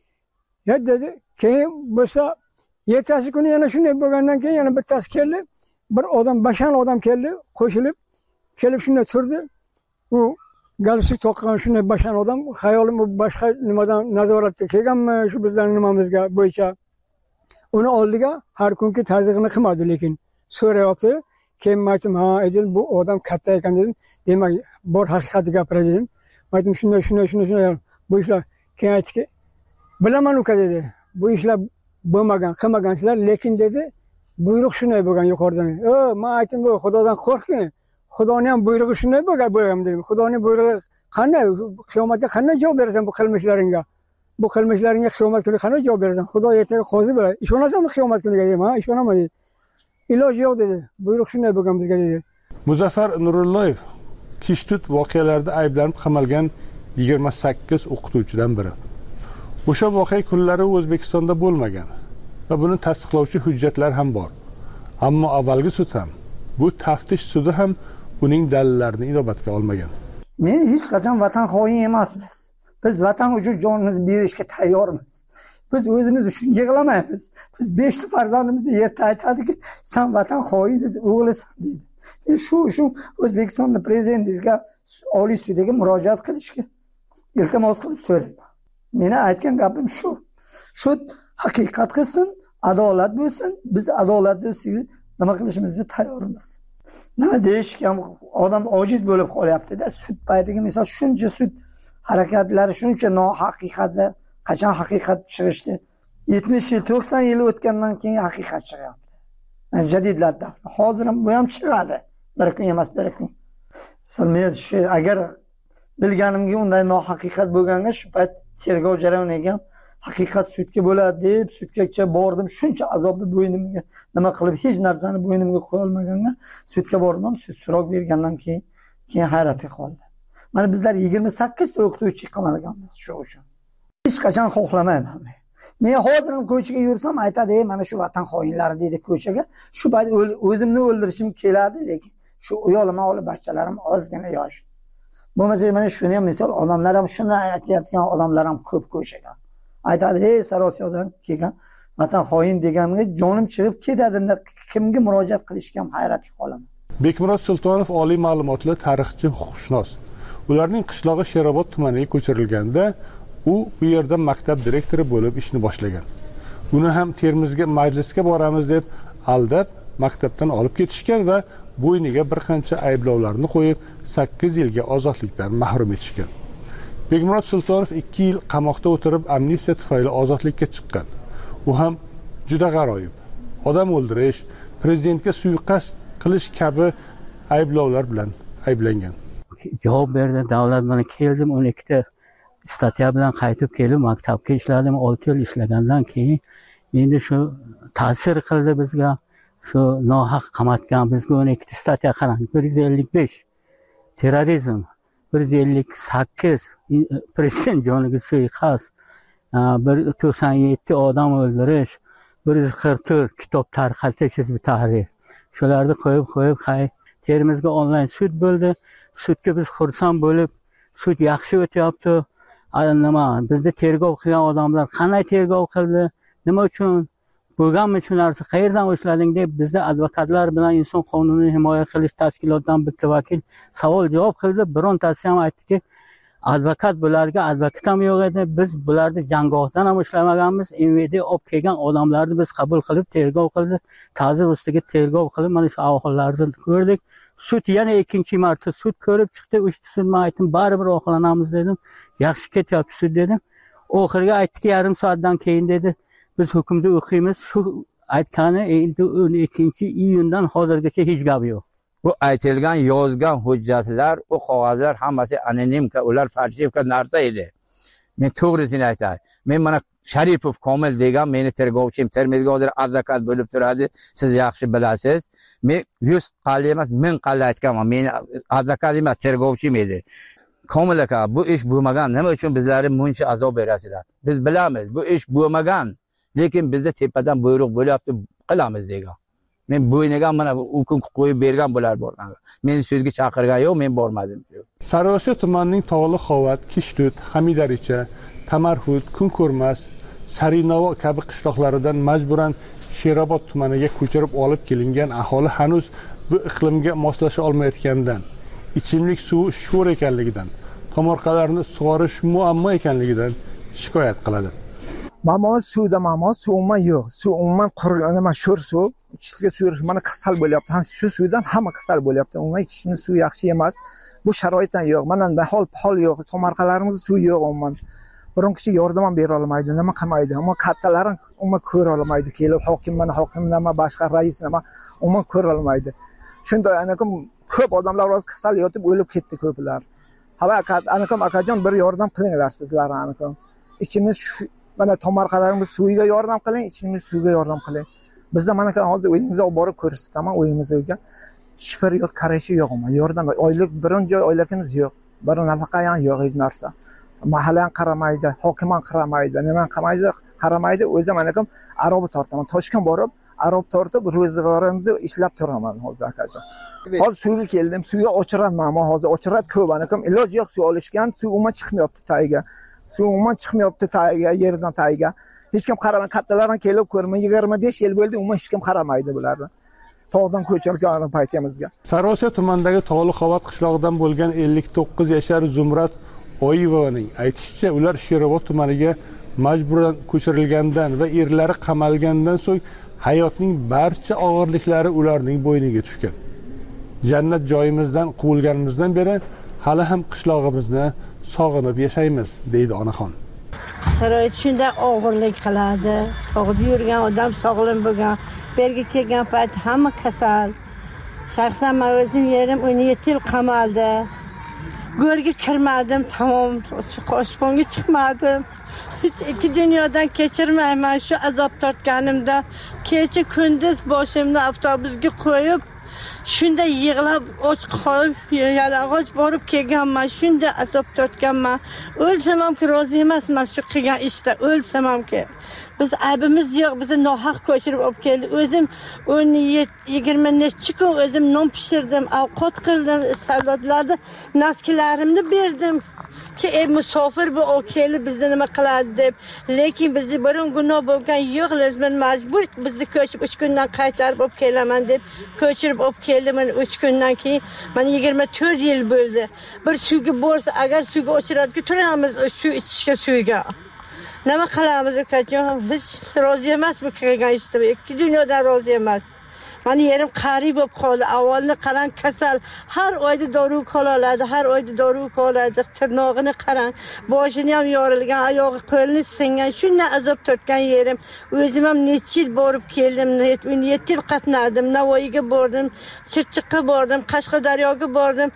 Ya dedi, keyin bo'lsa ertasi kuni yana shunday bo'lgandan keyin yana bittasi keldi. Bir odam, bashan odam keldi, qo'shilib, kelib shunday turdi. U galstuk taqqan shunday bashan odam, xayolim bu boshqa nimadan nazoratga kelganmi, shu bizlarning nimamizga bo'yicha. Uni oldiga har kunki tazyiqni qilmadi, lekin so'rayapti. Keyin aytdim, ha, aydim, bu odam katta ekan dedim. Demak, bor haqiqatni gapiray dedim. Aytdim, shunday, shunday, shunday, shunday. Bu ishlar keyin aytdiki, bilaman uka dedi. Bu ishlar bo'lmagan, qilmagansizlar, lekin dedi, buyruq shunday bo'lgan yuqoridan. O, men aytdim, bu Xudodan qo'rqing. Xudoning ham buyrug'i shunday bo'lgan, bo'lgan dedim. Xudoning buyrug'i qanday? Qiyomatga qanday javob berasan bu qilmishlaringga? Bu qilmishlaringga qiyomat kuni qanday javob berasan? Xudo ertaga qozi bo'ladi. Ishonasanmi qiyomat kuniga dedim, ha? Ishonaman dedi. Iloji yo'q dedi. Buyruq shunday bo'lgan bizga dedi. Muzaffar Nurulloyev Kishtut voqealarida ayblanib qamalgan yigirma sakkiz o'qituvchidan biri. O'sha voqea kunlari O'zbekistonda bo'lmagan va buni tasdiqlovchi hujjatlar ham bor. Ammo avvalgi sud ham, bu taftish sudi ham uning dalillarini inobatga olmagan. Men hech qachon vatan xoin emasmiz. Biz vatan uchun jonimizni berishga tayyormiz. Biz o'zimiz uchun yig'lamaymiz. Biz beshta farzandimizni yerda aytadiki, sen vatan xoiniz, o'g'lisan deydi. Men shu shu O'zbekistonning prezidentimizga Oliy sudga murojaat qilishga iltimos qilib so'rayman. Meni aytgan gapim shu. Sud haqiqat qilsin, adolat bo'lsin. Biz adolatni ustiga nima qilishimizga tayyormiz. Nima deyishgan odam ojiz bo'lib qolyapti-da. Sud paytiga misol shuncha sud harakatlari shuncha nohaqiqatlar, qachon haqiqat chiqishdi? yetmish yil, to'qson yil o'tgandan keyin haqiqat chiqyapti. Jadidlarda. Hozir ham bu ham chiqadi. Bir kun emas, bir kun. Men shu agar bilganimga unday nohaqiqat bo'lganda shu payt tergov jarayoniga haqiqat sudga bo'ladi deb sudgacha bordim. Shuncha azobni bo'ynimga nima qilib hech narsani bo'ynimga qo'ya olmaganga sudga bordim. Sud so'roq bergandan keyin keyin hayratga qoldi. Mana bizlar yigirma sakkiz ta o'qituvchi qamalganmiz shu uchun. Hech qachon xohlamayman. Men hozir ham ko'chaga yursam aytadi, "Ey, mana shu vatan xoinlari" deydi ko'chaga. Shu payt o'zimni o'ldirishim keladi, lekin shu uyolima olib bachalarim ozgina yosh. Bo'lmasa mana shuni ham misol odamlar ham shuni aytayotgan odamlar ham ko'p ko'chaga. Aytadi, "Ey, Sarosiyodan kelgan vatan xoin deganimga jonim chiqib ketadi, kimga murojaat qilishga ham hayratga qolaman." Bekmurod Sultonov oliy ma'lumotli tarixchi, huquqshunos. Ularning qishlog'i Sherobod tumaniga ko'chirilganda u bu yerda maktab direktori bo'lib ishni boshlagan. Uni ham Termizga majlisga boramiz deb aldab maktabdan olib ketishgan va bo'yniga bir qancha ayblovlarni qo'yib sakkiz yilga ozodlikdan mahrum etishgan. Bekmurod Sultonov ikki yil qamoqda o'tirib amnistiya tufayli ozodlikka chiqqan. U ham juda g'aroyib. Odam o'ldirish, prezidentga suiqasd qilish kabi ayblovlar bilan ayblangan. Javob berdi, davlat bilan keldim, o'n ikkita statya bilan qaytib kelib maktabga ishladim. olti yil ishlagandan keyin endi shu ta'sir qildi bizga. Shu nohaq qamatgan bizga o'n ikkita statya qarang, bir yuz ellik besh terrorizm, bir yuz ellik sakkiz prezident joniga suiqasd, bir yuz to'qson yetti odam o'ldirish, bir yuz qirq to'rt kitob tarqatish hizbi tahrir. Shularni qo'yib qo'yib hay Termizga onlayn sud bo'ldi. Sudga biz xursand bo'lib, sud yaxshi o'tyapti. Nima, bizni tergov qilgan odamlar qanday tergov qildi? Nima uchun? Bo'lganmi shu narsa? Qayerdan ushlading deb bizda advokatlar bilan inson qonunini himoya qilish tashkilotidan bitta vakil savol javob qildi. Birontasi ham aytdiki, advokat bularga advokat ham yo'q edi. Biz bularni jangohdan ham ishlamaganmiz. M V D olib kelgan odamlarni biz qabul qilib tergov qildik. Ta'zir ustiga tergov qilib mana shu ahvollarni ko'rdik. Sud yana ikkinchi marta sud ko'rib chiqdi. Uchta sud men aytdim, baribir oqlanamiz dedim. Yaxshi ketyapti sud dedim. Oxirgi aytdiki, yarim soatdan keyin dedi, biz hukmni o'qiymiz. Shu aytgani endi o'n ikkinchi iyundan hozirgacha hech gap yo'q. Bu aytilgan yozgan hujjatlar, u qog'ozlar hammasi anonimka, ular falsifka narsa edi. Men to'g'risini aytay. Men mana Sharipov Komil degan meni tergovchim, Termizga hozir advokat bo'lib turadi. Siz yaxshi bilasiz. Men yuz qalli emas, ming qalli aytganman. Men advokat emas, tergovchim edi. Komil aka, bu ish bo'lmagan. Nima uchun bizlarga buncha azob berasizlar? Biz bilamiz, bu ish bo'lmagan. Lekin bizda tepadan buyruq bo'lyapti, qilamiz degan. Men bo'yniga mana u kun qo'yib bergan bo'lar bo'lgan. Meni sudga chaqirgan yo'q, men bormadim. Sariosiyo tumanining Tog'li Xovat, Kishtut, Hamidaricha, Tamarhud, Kunko'rmas, Sarinovo kabi qishloqlaridan majburan Sherobod tumaniga ko'chirib olib kelingan aholi hanuz bu iqlimga moslasha olmayotganidan, ichimlik suvi sho'r ekanligidan, tomorqalarni sug'orish muammo ekanligidan shikoyat qiladi. Mamot suvda mamot suv umuman yo'q. Suv umuman qurilgan, nima sho'r suv. Ichishga suv mana kasal bo'lyapti. Ham shu suvdan hamma kasal bo'lyapti. Umuman ichishimiz suv yaxshi emas. Bu sharoitdan yo'q. Mana hol hol yo'q. Tomorqalarimizda suv yo'q umuman. Biron kishi yordam ham bera olmaydi, nima qilmaydi. Ammo kattalar umuman ko'ra olmaydi. Kelib hokim mana hokim nima, boshqa rais nima umuman ko'ra olmaydi. Shunday anakim ko'p odamlar o'z kasal yotib o'lib ketdi ko'plar. Hava anakim akajon bir yordam qilinglar sizlar anakim. Ichimiz mana tomorqalarimiz suviga yordam qiling, ichimiz suvga yordam qiling. Bizda mana hozir uyimizga olib borib ko'rsataman, uyimizga. Shifir yo'q, qarashi yo'q, yordam oylik biron joy oyligimiz yo'q. Bir nafaqa ham yo'q hech narsa. Mahalla ham qaramaydi, hokim ham qaramaydi, nima ham qaramaydi, qaramaydi. O'zim mana ham arob tortaman. Toshkent borib, arob tortib ro'zg'orimizni ishlab turaman hozir akajon. Hozir suvga keldim, suvga o'chiraman, ammo hozir o'chirat ko'p, anakim iloj yo'q, suv olishgan, suv umuman chiqmayapti tagiga. Suv umuman chiqmayapti tagiga, yerdan tagiga. Hech kim qaramay, kattalar ham kelib ko'rmay, yigirma besh yil bo'ldi, umuman hech kim qaramaydi bularni. Tog'dan ko'chirgan paytimizga. Sariosiyo tumanidagi Tog'li Xovat qishlog'idan bo'lgan ellik to'qqiz yashar Zumrat Oyevovaning aytishicha, ular Sherobod tumaniga majburan ko'chirilgandan va erlari qamalgandan so'ng hayotning barcha og'irliklari ularning bo'yniga tushgan. Jannat joyimizdan quvilganimizdan beri hali ham qishlog'imizni sog'inib yashaymiz, deydi onaxon. Sharoit shunday og'irlik qiladi. Tog'da yurgan odam sog'lom bo'lgan, berga kelgan payt hamma kasal. Shaxsan men o'zim yerim o'n yetti yil qamaldi. Go'rga kirmadim, tamom, osmonga chiqmadim. Hech ikki dunyodan kechirmayman shu azob tortganimda. Kecha kunduz boshimni avtobusga qo'yib, shunda yig'lab och qolib, yalang'och borib kelganman, shunda azob tortganman. O'lsam ham rozi emasman shu qilgan ishda, o'lsam hamki. Biz aybimiz yo'q, bizni nohaq ko'chirib olib keldi. O'zim o'n yetti yigirma necha kun o'zim non pishirdim, ovqat qildim, soldatlarga naskilarimni berdim. Ki ey musofir bu o kelib bizni nima qiladi deb. Lekin bizni biron gunoh bo'lgan yo'q, lezmin majbur bizni ko'chib uch kundan qaytarib olib kelaman deb ko'chirib olib keldim. Men uch kundan keyin men yigirma to'rt yil bo'ldi. Bir suvga borsa, agar suvga o'chiradigan turamiz, suv ichishga suvga. Nima qilamiz ukajon? Biz rozi emas bu qilgan ishda. Ikki dunyodan rozi emas. Mani yerim qari bo'lib qoldi. Avvalni qarang kasal. Har oyda dori qo'loladi, har oyda dori qo'loladi. Tirnog'ini qarang. Boshini ham yorilgan, oyog'i qo'lini singan. Shundan azob tortgan yerim. O'zim ham necha yil borib keldim. o'n yetti yil qatnadim. Navoiyga bordim, Chirchiqqa bordim, Qashqadaryoga bordim.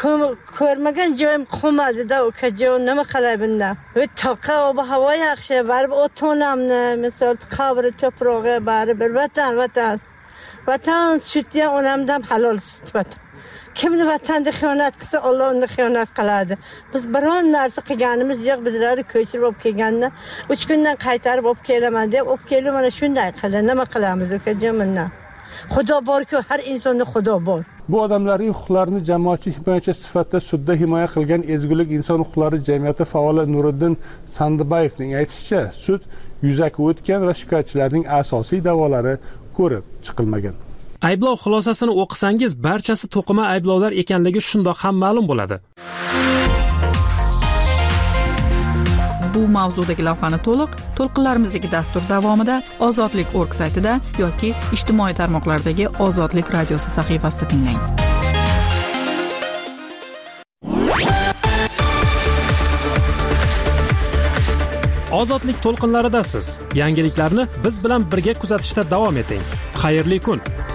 Ko'rmagan joyim qolmadi-da, ukajon, nima qilay bundan? Va toqa ob havo yaxshi, baribir ota-onamni, misol qabri to'prog'i baribir vatan, vatan. Vatan sütya onamdan halol süt vatan. Kimni vatanda xiyonat qilsa, Alloh uni xiyonat qiladi. Biz biron narsa qilganimiz yo'q, bizlarni ko'chirib olib kelganda uch kundan qaytarib olib kelaman deb olib kelib mana shunday qildi. Nima qilamiz ukajon bundan? Xudo bor-ku, har insonda Xudo bor. Bu odamlarning huquqlarini jamoatchilik himoyachi sifatida sudda himoya qilgan Ezgulik inson huquqlari jamiyati faoli Nuriddin Sandibayevning aytishicha, sud yuzaki o'tgan va shikoyatchilarning asosiy da'volari ko'rib chiqilmagan. Ayblov xulosasini o'qisangiz, barchasi to'qima ayblovlar ekanligi shundoq ham ma'lum bo'ladi. bu mavzudagi lavhani to'liq to'lqinlarimizdagi dastur davomida Ozodlik nokta org saytida yoki ijtimoiy tarmoqlardagi Ozodlik radiosi sahifasida tinglang. Ozodlik to'lqinlaridasiz. Yangiliklarni biz bilan birga kuzatishda davom eting. Xayrli kun.